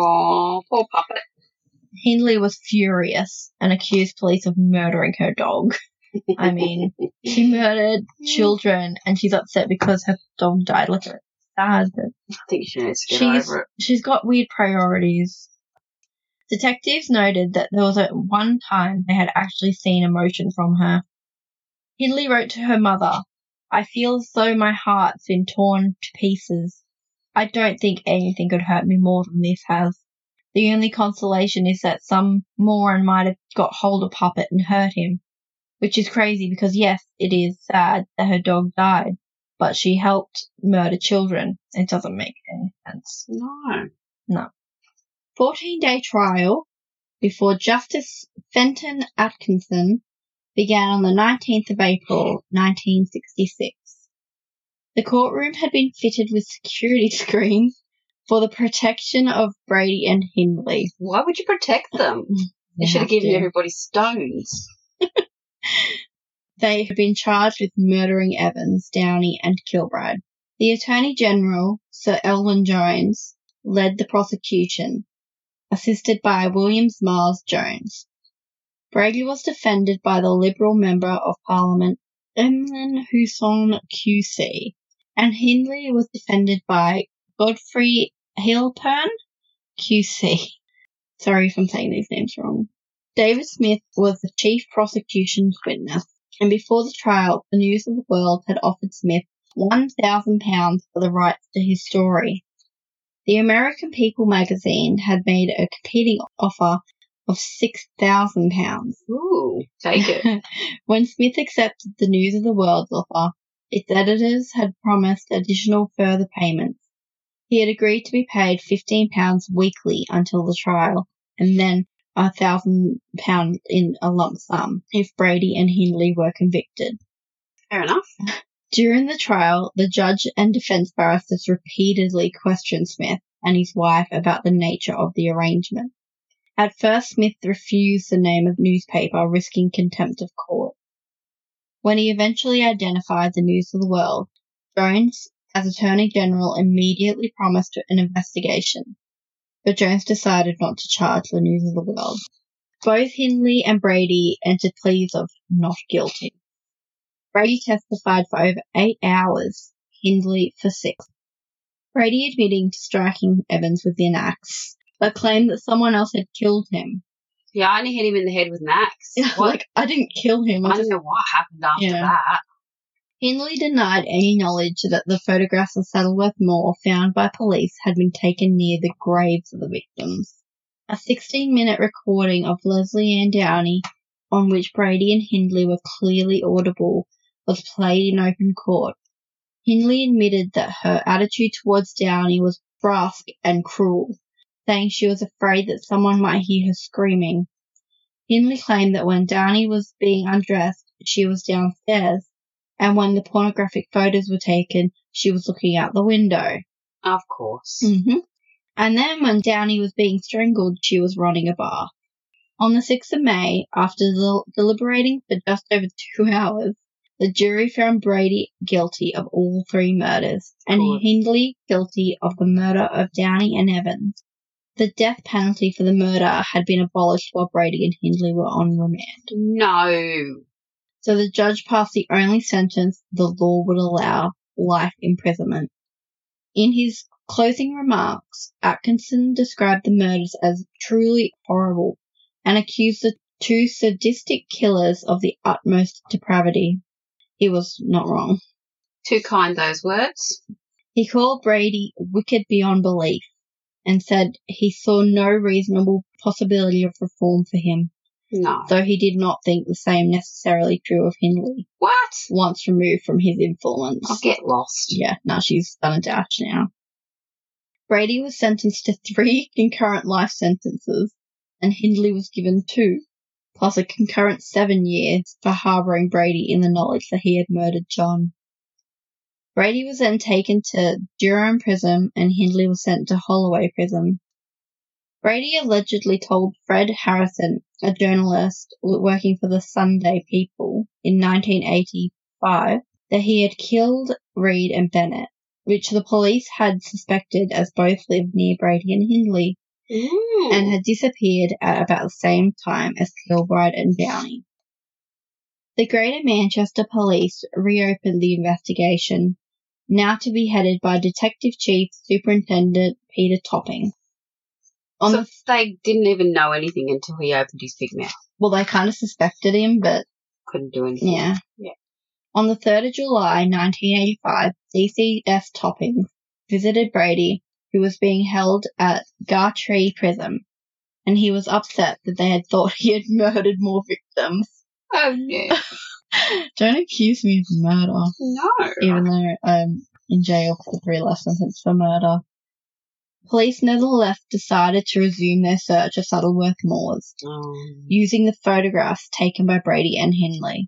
Oh, poor Puppet. Hindley was furious and accused police of murdering her dog. I mean, she murdered children and she's upset because her dog died. Look at it. Sad, but I think she needs to get she's, over it. she's got weird priorities. Detectives noted that there was at one time they had actually seen emotion from her. Hindley wrote to her mother, "I feel as though my heart's been torn to pieces. I don't think anything could hurt me more than this has. The only consolation is that some moron might have got hold of Puppet and hurt him. Which is crazy because, yes, it is sad that her dog died, but she helped murder children. It doesn't make any sense." No. No. fourteen-day trial before Justice Fenton Atkinson began on the nineteenth of April, nineteen sixty-six. The courtroom had been fitted with security screens for the protection of Brady and Hindley. Why would you protect them? They should have given everybody stones. They had been charged with murdering Evans, Downey, and Kilbride. The Attorney General, Sir Elwyn Jones, led the prosecution, assisted by William Miles Jones. Brady was defended by the Liberal Member of Parliament, Emlyn Husson Q C, and Hindley was defended by Godfrey Halpern Q C. Sorry if I'm saying these names wrong. David Smith was the chief prosecution's witness, and before the trial, the News of the World had offered Smith one thousand pounds for the rights to his story. The American People magazine had made a competing offer of six thousand pounds. Ooh, take it. When Smith accepted the News of the World's offer, its editors had promised additional further payments. He had agreed to be paid fifteen pounds weekly until the trial, and then a thousand pounds in a lump sum if Brady and Hindley were convicted. Fair enough. During the trial, the judge and defence barristers repeatedly questioned Smith and his wife about the nature of the arrangement. At first, Smith refused the name of the newspaper, risking contempt of court. When he eventually identified the News of the World, Jones, as Attorney General, immediately promised an investigation, but Jones decided not to charge the News of the World. Both Hindley and Brady entered pleas of not guilty. Brady testified for over eight hours, Hindley for six. Brady admitting to striking Evans with an axe, but claimed that someone else had killed him. Yeah, I only hit him in the head with an axe. Yeah, What? like, I didn't kill him. I I don't just, know what happened after Yeah. that. Hindley denied any knowledge that the photographs of Saddleworth Moor found by police had been taken near the graves of the victims. A sixteen-minute recording of Leslie Ann Downey, on which Brady and Hindley were clearly audible, was played in open court. Hindley admitted that her attitude towards Downey was brusque and cruel, saying she was afraid that someone might hear her screaming. Hindley claimed that when Downey was being undressed, she was downstairs, and when the pornographic photos were taken, she was looking out the window. Of course. Mm-hmm. And then when Downey was being strangled, she was running a bar. On the sixth of May, after del- deliberating for just over two hours, the jury found Brady guilty of all three murders, and Good. Hindley guilty of the murder of Downey and Evans. The death penalty for the murder had been abolished while Brady and Hindley were on remand. No. So the judge passed the only sentence the law would allow, life imprisonment. In his closing remarks, Atkinson described the murders as truly horrible and accused the two sadistic killers of the utmost depravity. He was not wrong. Too kind, those words. He called Brady wicked beyond belief and said he saw no reasonable possibility of reform for him, No. though he did not think the same necessarily true of Hindley, What? once removed from his influence. I'll get lost. Yeah, now she's done a dash now. Brady was sentenced to three concurrent life sentences, and Hindley was given two, plus a concurrent seven years for harbouring Brady in the knowledge that he had murdered John. Brady was then taken to Durham Prison, and Hindley was sent to Holloway Prison. Brady allegedly told Fred Harrison, a journalist working for the Sunday People, in nineteen eighty-five, that he had killed Reed and Bennett, which the police had suspected as both lived near Brady and Hindley, Ooh. and had disappeared at about the same time as Kilbride and Downey. The Greater Manchester Police reopened the investigation, now to be headed by Detective Chief Superintendent Peter Topping. On So the, they didn't even know anything until he opened his big mouth. well, they kind of suspected him, but Couldn't do anything. yeah. Yeah. On the third of July, nineteen eighty-five, C C S Topping visited Brady, who was being held at Gartree Prison, and he was upset that they had thought he had murdered more victims. Oh, no. Don't accuse me of murder, No. even though I'm in jail for three life sentences for murder. Police nevertheless decided to resume their search of Saddleworth Moors, Um, using the photographs taken by Brady and Hindley.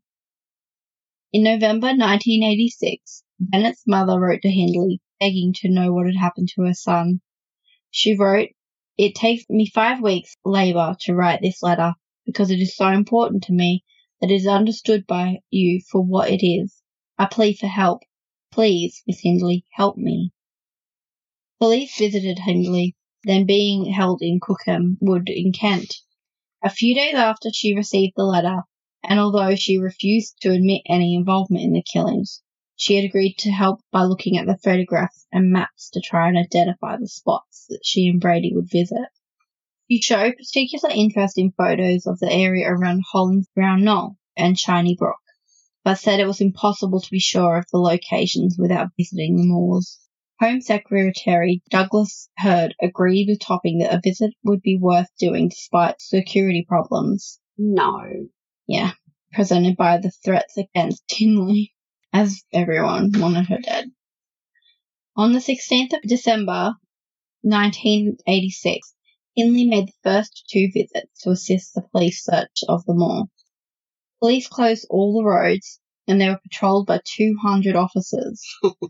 In November nineteen eighty-six, Bennett's mother wrote to Hindley, begging to know what had happened to her son. She wrote, "It takes me five weeks' labour to write this letter, because it is so important to me that it is understood by you for what it is. I plead for help. Please, Miss Hindley, help me." Police visited Hindley, then being held in Cookham Wood in Kent. A few days after she received the letter, and although she refused to admit any involvement in the killings, she had agreed to help by looking at the photographs and maps to try and identify the spots that she and Brady would visit. She showed particular interest in photos of the area around Holland's Brown Knoll and Shiny Brook, but said it was impossible to be sure of the locations without visiting the moors. Home Secretary Douglas Hurd agreed with Topping that a visit would be worth doing despite security problems. no. Yeah, presented by the threats against Hindley, as everyone wanted her dead. On the sixteenth of December, nineteen eighty-six, Hindley made the first two visits to assist the police search of the moor. Police closed all the roads, and they were patrolled by two hundred officers,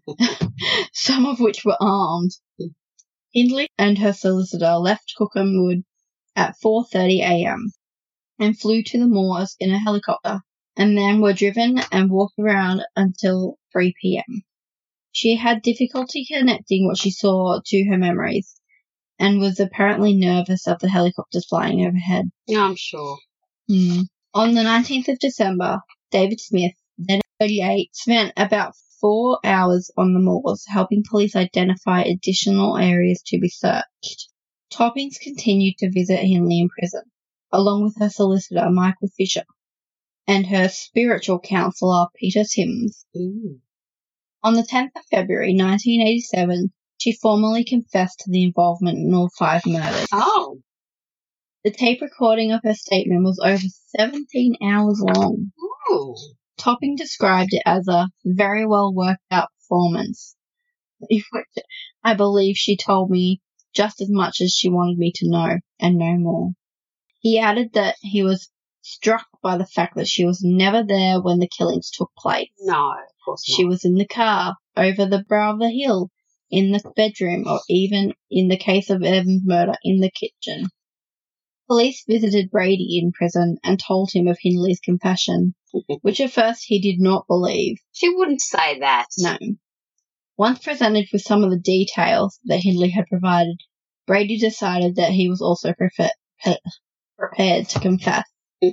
some of which were armed. Hindley and her solicitor left Cookham Wood at four thirty a.m. and flew to the moors in a helicopter, and then were driven and walked around until three p.m. She had difficulty connecting what she saw to her memories, and was apparently nervous of the helicopters flying overhead. Yeah, I'm sure. Hmm. On the nineteenth of December, David Smith, then thirty-eight, spent about four hours on the moors, helping police identify additional areas to be searched. Toppings continued to visit Hindley in prison, along with her solicitor, Michael Fisher, and her spiritual counsellor, Peter Timms. Ooh. On the tenth of February, nineteen eighty-seven, she formally confessed to the involvement in all five murders. Oh. The tape recording of her statement was over seventeen hours long. Ooh. Topping described it as a very well worked out performance, which I believe she told me just as much as she wanted me to know, and no more. He added that he was struck by the fact that she was never there when the killings took place. No, of course not. She was in the car, over the brow of the hill, in the bedroom, or even, in the case of Evans' murder, in the kitchen. Police visited Brady in prison and told him of Hindley's confession, which at first he did not believe. She wouldn't say that. No. Once presented with some of the details that Hindley had provided, Brady decided that he was also prefer- pre- prepared to confess,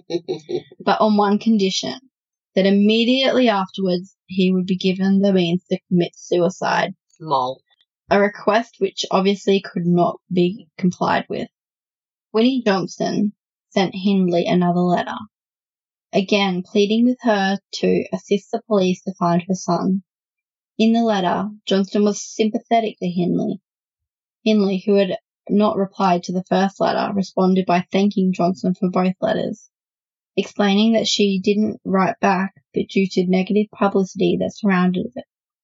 but on one condition, that immediately afterwards he would be given the means to commit suicide. Lol. A request which obviously could not be complied with. Winnie Johnston sent Hindley another letter, again pleading with her to assist the police to find her son. In the letter, Johnston was sympathetic to Hindley. Hindley, who had not replied to the first letter, responded by thanking Johnston for both letters, explaining that she didn't write back but due to negative publicity that surrounded it.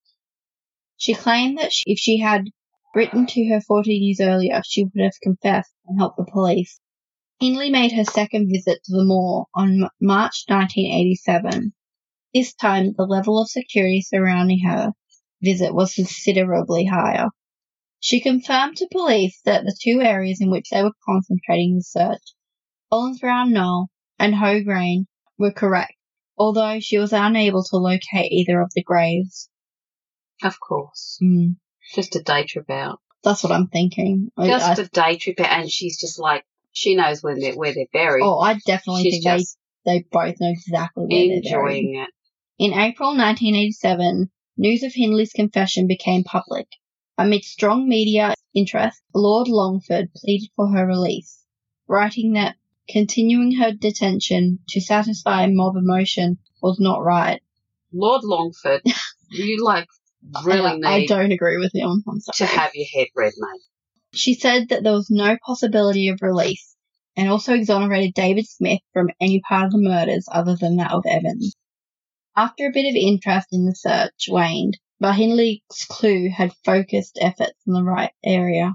She claimed that if she had written to her fourteen years earlier, she would have confessed and helped the police. Hindley made her second visit to the moor on March nineteen eighty-seven. This time, the level of security surrounding her visit was considerably higher. She confirmed to police that the two areas in which they were concentrating the search, Collins Brown Knoll and Hougrain, were correct, although she was unable to locate either of the graves. Of course. Mm. Just a day trip out. That's what I'm thinking. Just I, a day trip out, and she's just like, she knows where they're, where they're buried. Oh, I definitely she's think just they, they both know exactly where they're buried. enjoying it. In April nineteen eighty-seven, news of Hindley's confession became public. Amid strong media interest, Lord Longford pleaded for her release, writing that continuing her detention to satisfy mob emotion was not right. Lord Longford, you like really I, need I don't agree with him. I'm sorry. to have your head read, mate. She said that there was no possibility of release, and also exonerated David Smith from any part of the murders other than that of Evans. After a bit of interest in the search waned, but Hindley's clue had focused efforts in the right area.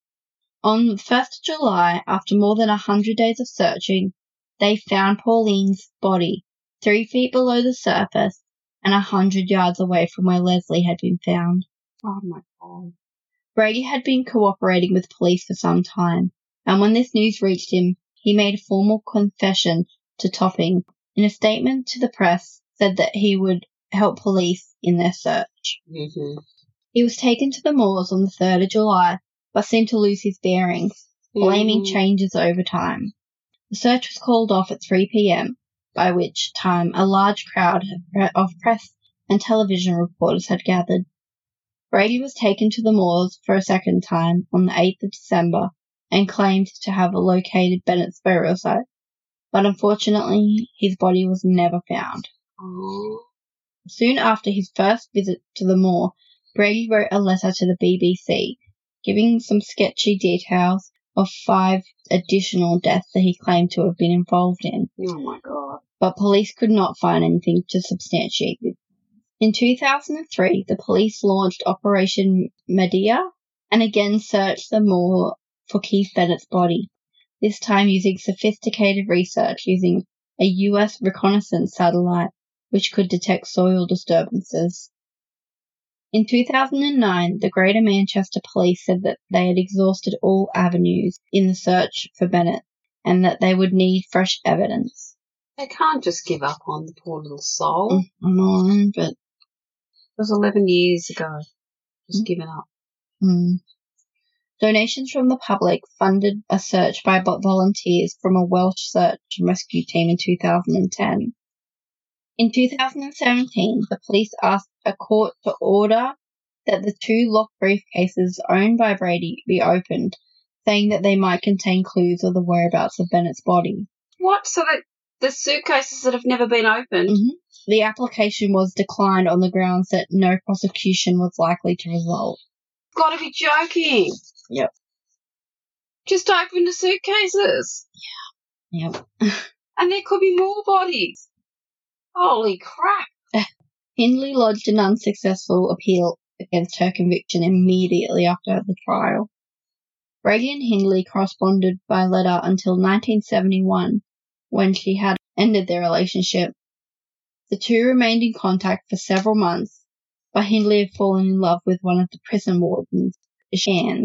On the first of July, after more than a hundred days of searching, they found Pauline's body three feet below the surface and a hundred yards away from where Leslie had been found. Oh my God. Brady had been cooperating with police for some time, and when this news reached him, he made a formal confession to Topping. In a statement to the press, said that he would help police in their search. Mm-hmm. He was taken to the moors on the third of July, but seemed to lose his bearings, blaming Mm-hmm. changes over time. The search was called off at three p.m., by which time a large crowd of press and television reporters had gathered. Brady was taken to the moors for a second time on the eighth of December and claimed to have located Bennett's burial site, but unfortunately his body was never found. Oh. Soon after his first visit to the moor, Brady wrote a letter to the B B C, giving some sketchy details of five additional deaths that he claimed to have been involved in, Oh my God. but police could not find anything to substantiate it. In two thousand three, the police launched Operation Medea and again searched the moor for Keith Bennett's body, this time using sophisticated research using a U S reconnaissance satellite which could detect soil disturbances. In two thousand nine, the Greater Manchester Police said that they had exhausted all avenues in the search for Bennett and that they would need fresh evidence. They can't just give up on the poor little soul. I know, but... It was eleven years ago. Just mm. given up. Mm. Donations from the public funded a search by volunteers from a Welsh search and rescue team in two thousand ten. In two thousand seventeen, the police asked a court to order that the two locked briefcases owned by Brady be opened, saying that they might contain clues of the whereabouts of Bennett's body. What? So that the suitcases that have never been opened? Mm-hmm. The application was declined on the grounds that no prosecution was likely to result. Gotta be joking. Yep. Just open the suitcases. Yeah. Yep. And there could be more bodies. Holy crap. Hindley lodged an unsuccessful appeal against her conviction immediately after the trial. Brady and Hindley corresponded by letter until nineteen seventy-one, when she had ended their relationship. The two remained in contact for several months, but Hindley had fallen in love with one of the prison wardens, Shan.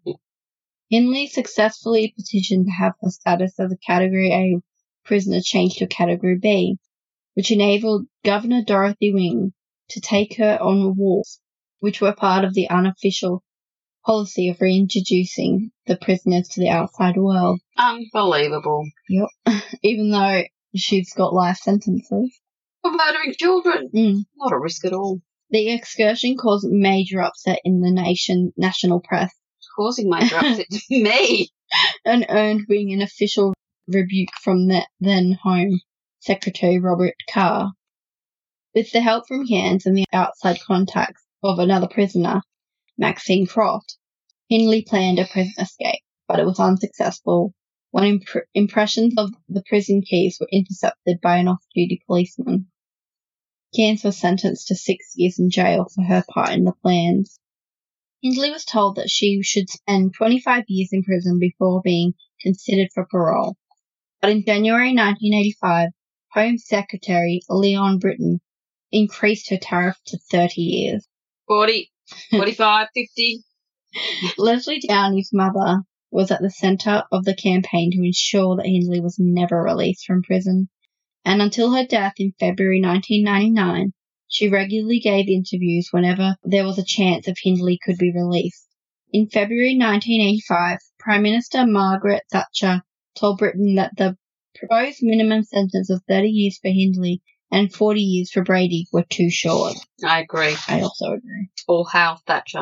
Hindley successfully petitioned to have her status as a Category A prisoner changed to a Category B, which enabled Governor Dorothy Wing to take her on walks, which were part of the unofficial policy of reintroducing the prisoners to the outside world. Unbelievable. Yep. Even though she's got life sentences. For murdering children. Mm. Not a risk at all. The excursion caused major upset in the nation national press. Causing major upset to me. And earned Wing an official rebuke from the then Home Secretary Robert Carr. With the help from Hands and the outside contacts of another prisoner, Maxine Croft, Hindley planned a prison escape, but it was unsuccessful when imp- impressions of the prison keys were intercepted by an off-duty policeman. Cairns was sentenced to six years in jail for her part in the plans. Hindley was told that she should spend twenty-five years in prison before being considered for parole. But in January nineteen eighty-five, Home Secretary Leon Britton increased her tariff to thirty years. forty, forty-five, fifty. Leslie Downey's mother was at the centre of the campaign to ensure that Hindley was never released from prison, and until her death in February nineteen ninety-nine, she regularly gave interviews whenever there was a chance of Hindley could be released. In February nineteen eighty-five, Prime Minister Margaret Thatcher told Britain that the proposed minimum sentence of thirty years for Hindley and forty years for Brady were too short. I agree. I also agree. All hail Thatcher.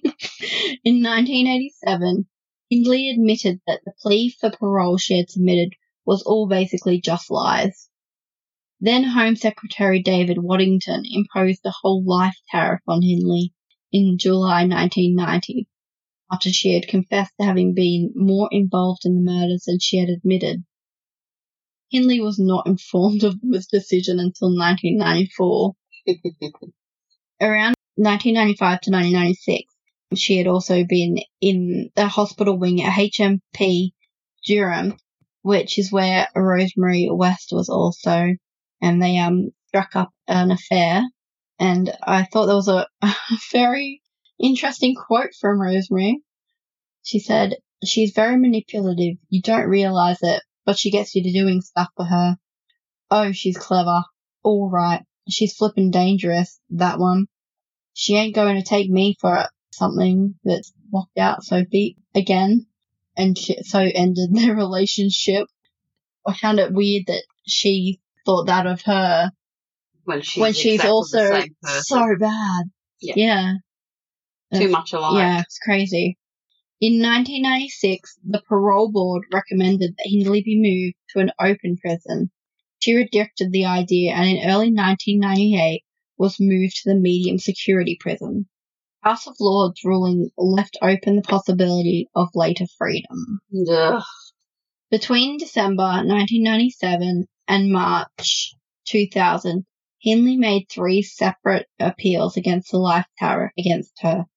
In nineteen eighty-seven, Hindley admitted that the plea for parole she had submitted was all basically just lies. Then Home Secretary David Waddington imposed a whole life tariff on Hindley in July nineteen ninety, after she had confessed to having been more involved in the murders than she had admitted. Hindley was not informed of this decision until nineteen ninety-four. Around nineteen ninety-five to nineteen ninety-six, she had also been in the hospital wing at H M P Durham, which is where Rosemary West was also, and they um struck up an affair. And I thought there was a, a very interesting quote from Rosemary. She said, "She's very manipulative. You don't realise it, but she gets you to doing stuff for her. Oh, she's clever. All right. She's flippin' dangerous, that one. She ain't going to take me for something that's walked out so deep again." And she, so ended their relationship. I found it weird that she thought that of her when she's, when she's exactly also the same person. so bad. Yeah. yeah. Too much alike. Yeah, it's crazy. In nineteen ninety-six, the parole board recommended that Hindley be moved to an open prison. She rejected the idea and in early nineteen ninety-eight was moved to the medium security prison. House of Lords ruling left open the possibility of later freedom. Ugh. Between December nineteen ninety-seven and March two thousand, Hindley made three separate appeals against the life tariff against her.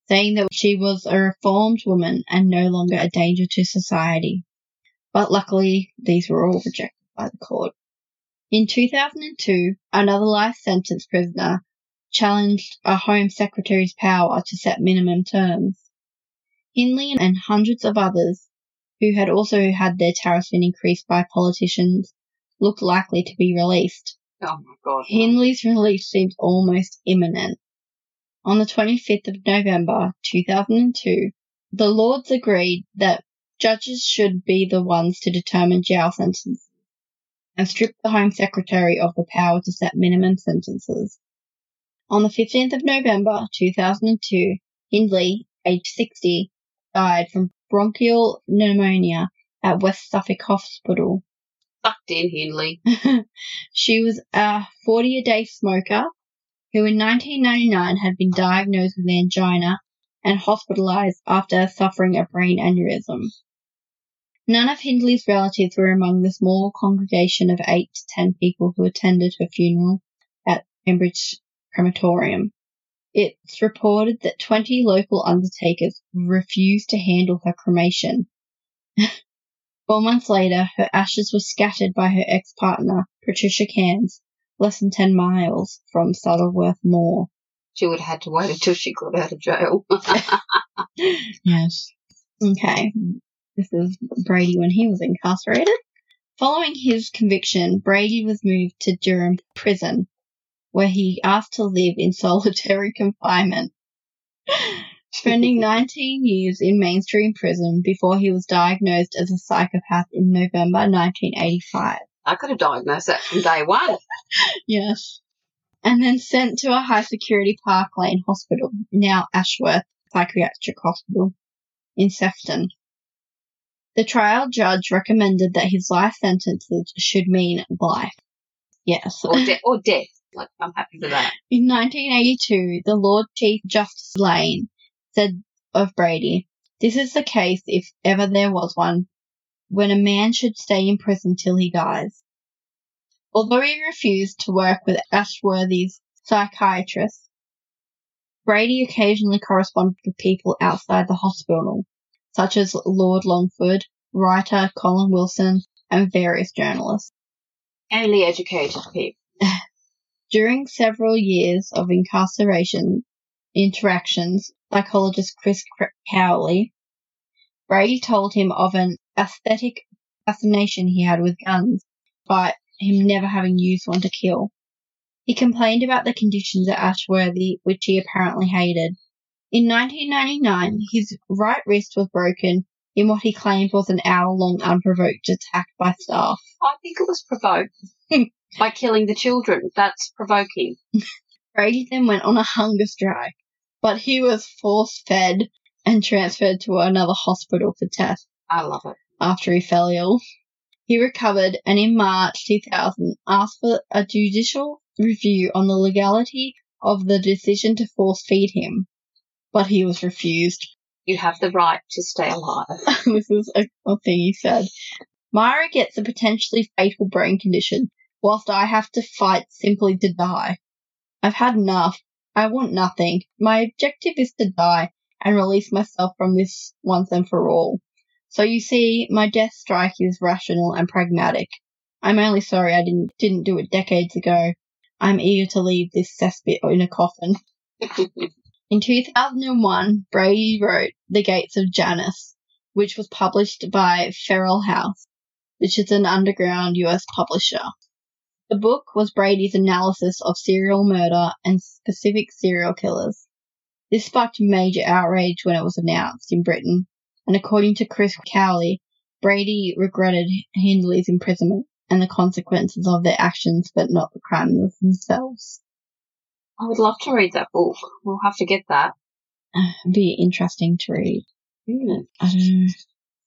saying that she was a reformed woman and no longer a danger to society. But luckily, these were all rejected by the court. In two thousand two, another life sentence prisoner challenged a Home Secretary's power to set minimum terms. Hindley and hundreds of others who had also had their tariffs been increased by politicians looked likely to be released. Oh my God. Hindley's release seemed almost imminent. On the twenty-fifth of November two thousand two, the Lords agreed that judges should be the ones to determine jail sentences and stripped the Home Secretary of the power to set minimum sentences. On the fifteenth of November two thousand two, Hindley, aged sixty, died from bronchial pneumonia at West Suffolk Hospital. Sucked in, Hindley. She was a forty-a-day smoker who in nineteen ninety-nine had been diagnosed with angina and hospitalized after suffering a brain aneurysm. None of Hindley's relatives were among the small congregation of eight to ten people who attended her funeral at Cambridge Crematorium. It's reported that twenty local undertakers refused to handle her cremation. Four months later, her ashes were scattered by her ex-partner, Patricia Cairns, less than ten miles from Saddleworth Moor. She would have had to wait until she got out of jail. Yes. Okay. This is Brady when he was incarcerated. Following his conviction, Brady was moved to Durham Prison, where he asked to live in solitary confinement, spending nineteen years in mainstream prison before he was diagnosed as a psychopath in November nineteen eighty-five. I could have diagnosed that from day one. Yes. And then sent to a high-security Park Lane hospital, now Ashworth Psychiatric Hospital, in Sefton. The trial judge recommended that his life sentences should mean life. Yes. Or, de- or death. Like, I'm happy for that. In nineteen eighty-two, the Lord Chief Justice Lane said of Brady, "This is the case, if ever there was one, when a man should stay in prison till he dies." Although he refused to work with Ashworthy's psychiatrists, Brady occasionally corresponded with people outside the hospital, such as Lord Longford, writer Colin Wilson, and various journalists. Only educated people. During several years of incarceration interactions, psychologist Chris Cowley, Brady told him of an aesthetic fascination he had with guns, but him never having used one to kill. He complained about the conditions at Ashworthy, which he apparently hated. In nineteen ninety-nine, his right wrist was broken in what he claimed was an hour-long unprovoked attack by staff. I think it was provoked by killing the children. That's provoking. Brady then went on a hunger strike, but he was force-fed and transferred to another hospital for tests. I love it. After he fell ill. He recovered and in March two thousand asked for a judicial review on the legality of the decision to force-feed him, but he was refused. You have the right to stay alive. This is a, a thing he said. Myra gets a potentially fatal brain condition, whilst I have to fight simply to die. I've had enough. I want nothing. My objective is to die and release myself from this once and for all. So you see, my death strike is rational and pragmatic. I'm only sorry I didn't didn't do it decades ago. I'm eager to leave this cesspit in a coffin. In two thousand one, Brady wrote The Gates of Janus, which was published by Feral House, which is an underground U S publisher. The book was Brady's analysis of serial murder and specific serial killers. This sparked major outrage when it was announced in Britain, and according to Chris Cowley, Brady regretted Hindley's imprisonment and the consequences of their actions, but not the crimes themselves. I would love to read that book. We'll have to get that. It'd be interesting to read. Mm. I don't know.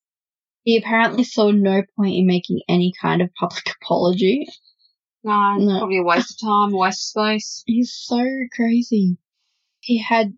He apparently saw no point in making any kind of public apology. No, No. probably a waste of time, a waste of space. He's so crazy. He had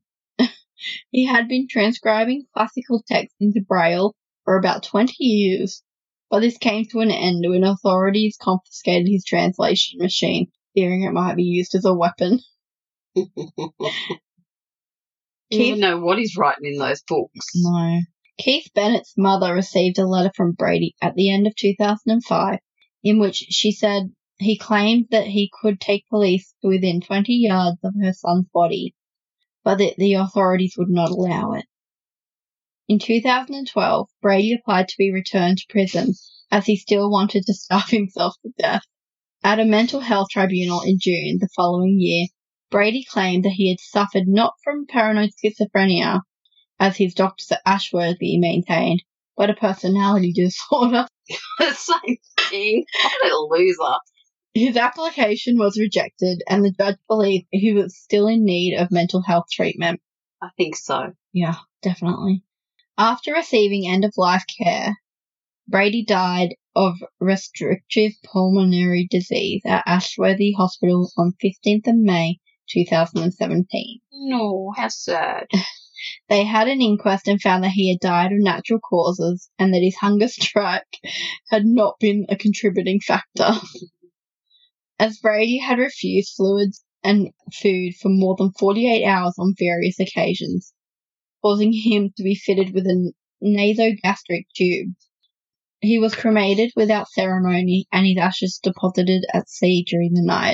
he had been transcribing classical text into Braille for about twenty years, but this came to an end when authorities confiscated his translation machine, fearing it might be used as a weapon. You Keith, even know what he's writing in those books. no. Keith Bennett's mother received a letter from Brady at the end of two thousand five in which she said he claimed that he could take police to within twenty yards of her son's body, but that the authorities would not allow it. In two thousand twelve, Brady applied to be returned to prison as he still wanted to starve himself to death. At a mental health tribunal in June the following year, Brady claimed that he had suffered not from paranoid schizophrenia, as his doctors at Ashworthy maintained, but a personality disorder. The same thing. What a little loser. His application was rejected, and the judge believed he was still in need of mental health treatment. I think so. Yeah, definitely. After receiving end-of-life care, Brady died of restrictive pulmonary disease at Ashworthy Hospital on fifteenth of May two thousand seventeen. No, how sad. They had an inquest and found that he had died of natural causes and that his hunger strike had not been a contributing factor. As Brady had refused fluids and food for more than forty-eight hours on various occasions, causing him to be fitted with a nasogastric tube. He was cremated without ceremony and his ashes deposited at sea during the night.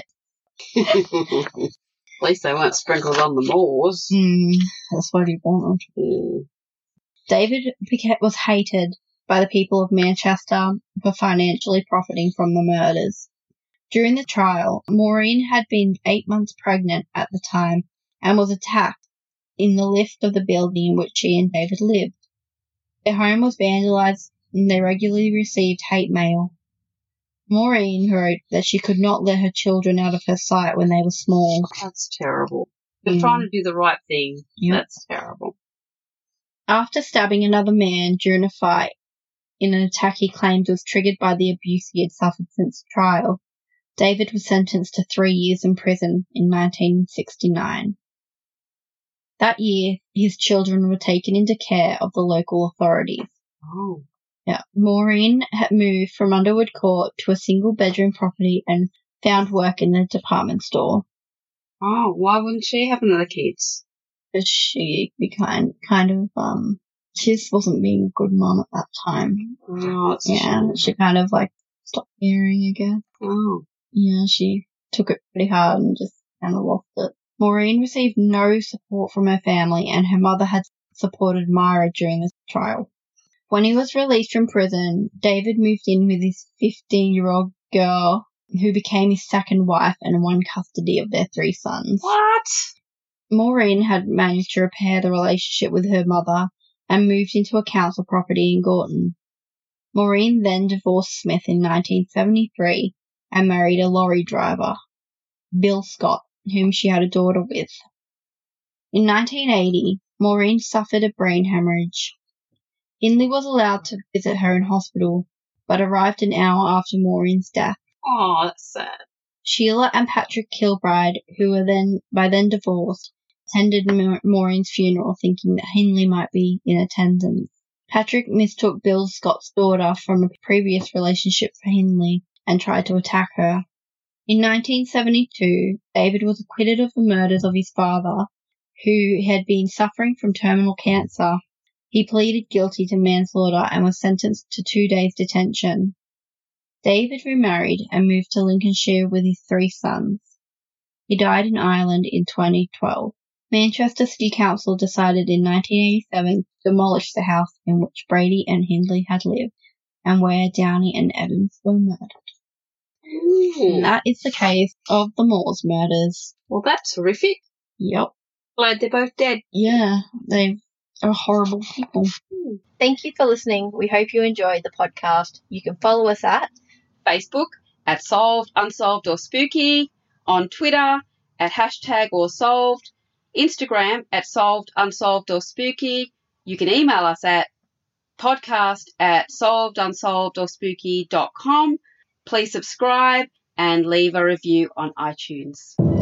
At least they weren't sprinkled on the moors. Mm, that's what he wanted. Mm. David Pickett was hated by the people of Manchester for financially profiting from the murders. During the trial, Maureen had been eight months pregnant at the time and was attacked in the lift of the building in which she and David lived. Their home was vandalised and they regularly received hate mail. Maureen wrote that she could not let her children out of her sight when they were small. That's terrible. They're Mm. trying to do the right thing. Yep. That's terrible. After stabbing another man during a fight in an attack he claimed was triggered by the abuse he had suffered since the trial, David was sentenced to three years in prison in nineteen sixty-nine. That year, his children were taken into care of the local authorities. Oh. Yeah. Maureen had moved from Underwood Court to a single-bedroom property and found work in the department store. Oh, why wouldn't she have another kids? Because she became kind of, um, she just wasn't being a good mom at that time. Oh, it's a Yeah, shame. she kind of, like, stopped caring, I guess. Oh. Yeah, she took it pretty hard and just kind of lost it. Maureen received no support from her family, and her mother had supported Myra during the trial. When he was released from prison, David moved in with his fifteen-year-old girl, who became his second wife and won custody of their three sons. What? Maureen had managed to repair the relationship with her mother and moved into a council property in Gorton. Maureen then divorced Smith in nineteen seventy-three and married a lorry driver, Bill Scott, whom she had a daughter with. In nineteen eighty, Maureen suffered a brain hemorrhage. Hindley was allowed to visit her in hospital, but arrived an hour after Maureen's death. Oh, that's sad. Sheila and Patrick Kilbride, who were then by then divorced, attended Ma- Maureen's funeral thinking that Hindley might be in attendance. Patrick mistook Bill Scott's daughter from a previous relationship for Hindley and tried to attack her. In nineteen seventy-two, David was acquitted of the murders of his father, who had been suffering from terminal cancer. He pleaded guilty to manslaughter and was sentenced to two days detention. David remarried and moved to Lincolnshire with his three sons. He died in Ireland in twenty twelve. Manchester City Council decided in nineteen eighty-seven to demolish the house in which Brady and Hindley had lived and where Downey and Evans were murdered. Ooh. And that is the case of the Moors murders. Well, that's horrific. Yep. Glad they're both dead. Yeah, they are horrible people. Thank you for listening. We hope you enjoyed the podcast. You can follow us at Facebook at Solved, Unsolved or Spooky, on Twitter at hashtag or solved, Instagram at Solved, Unsolved or Spooky. You can email us at podcast at solved, unsolved or spooky dot com. Please subscribe and leave a review on iTunes.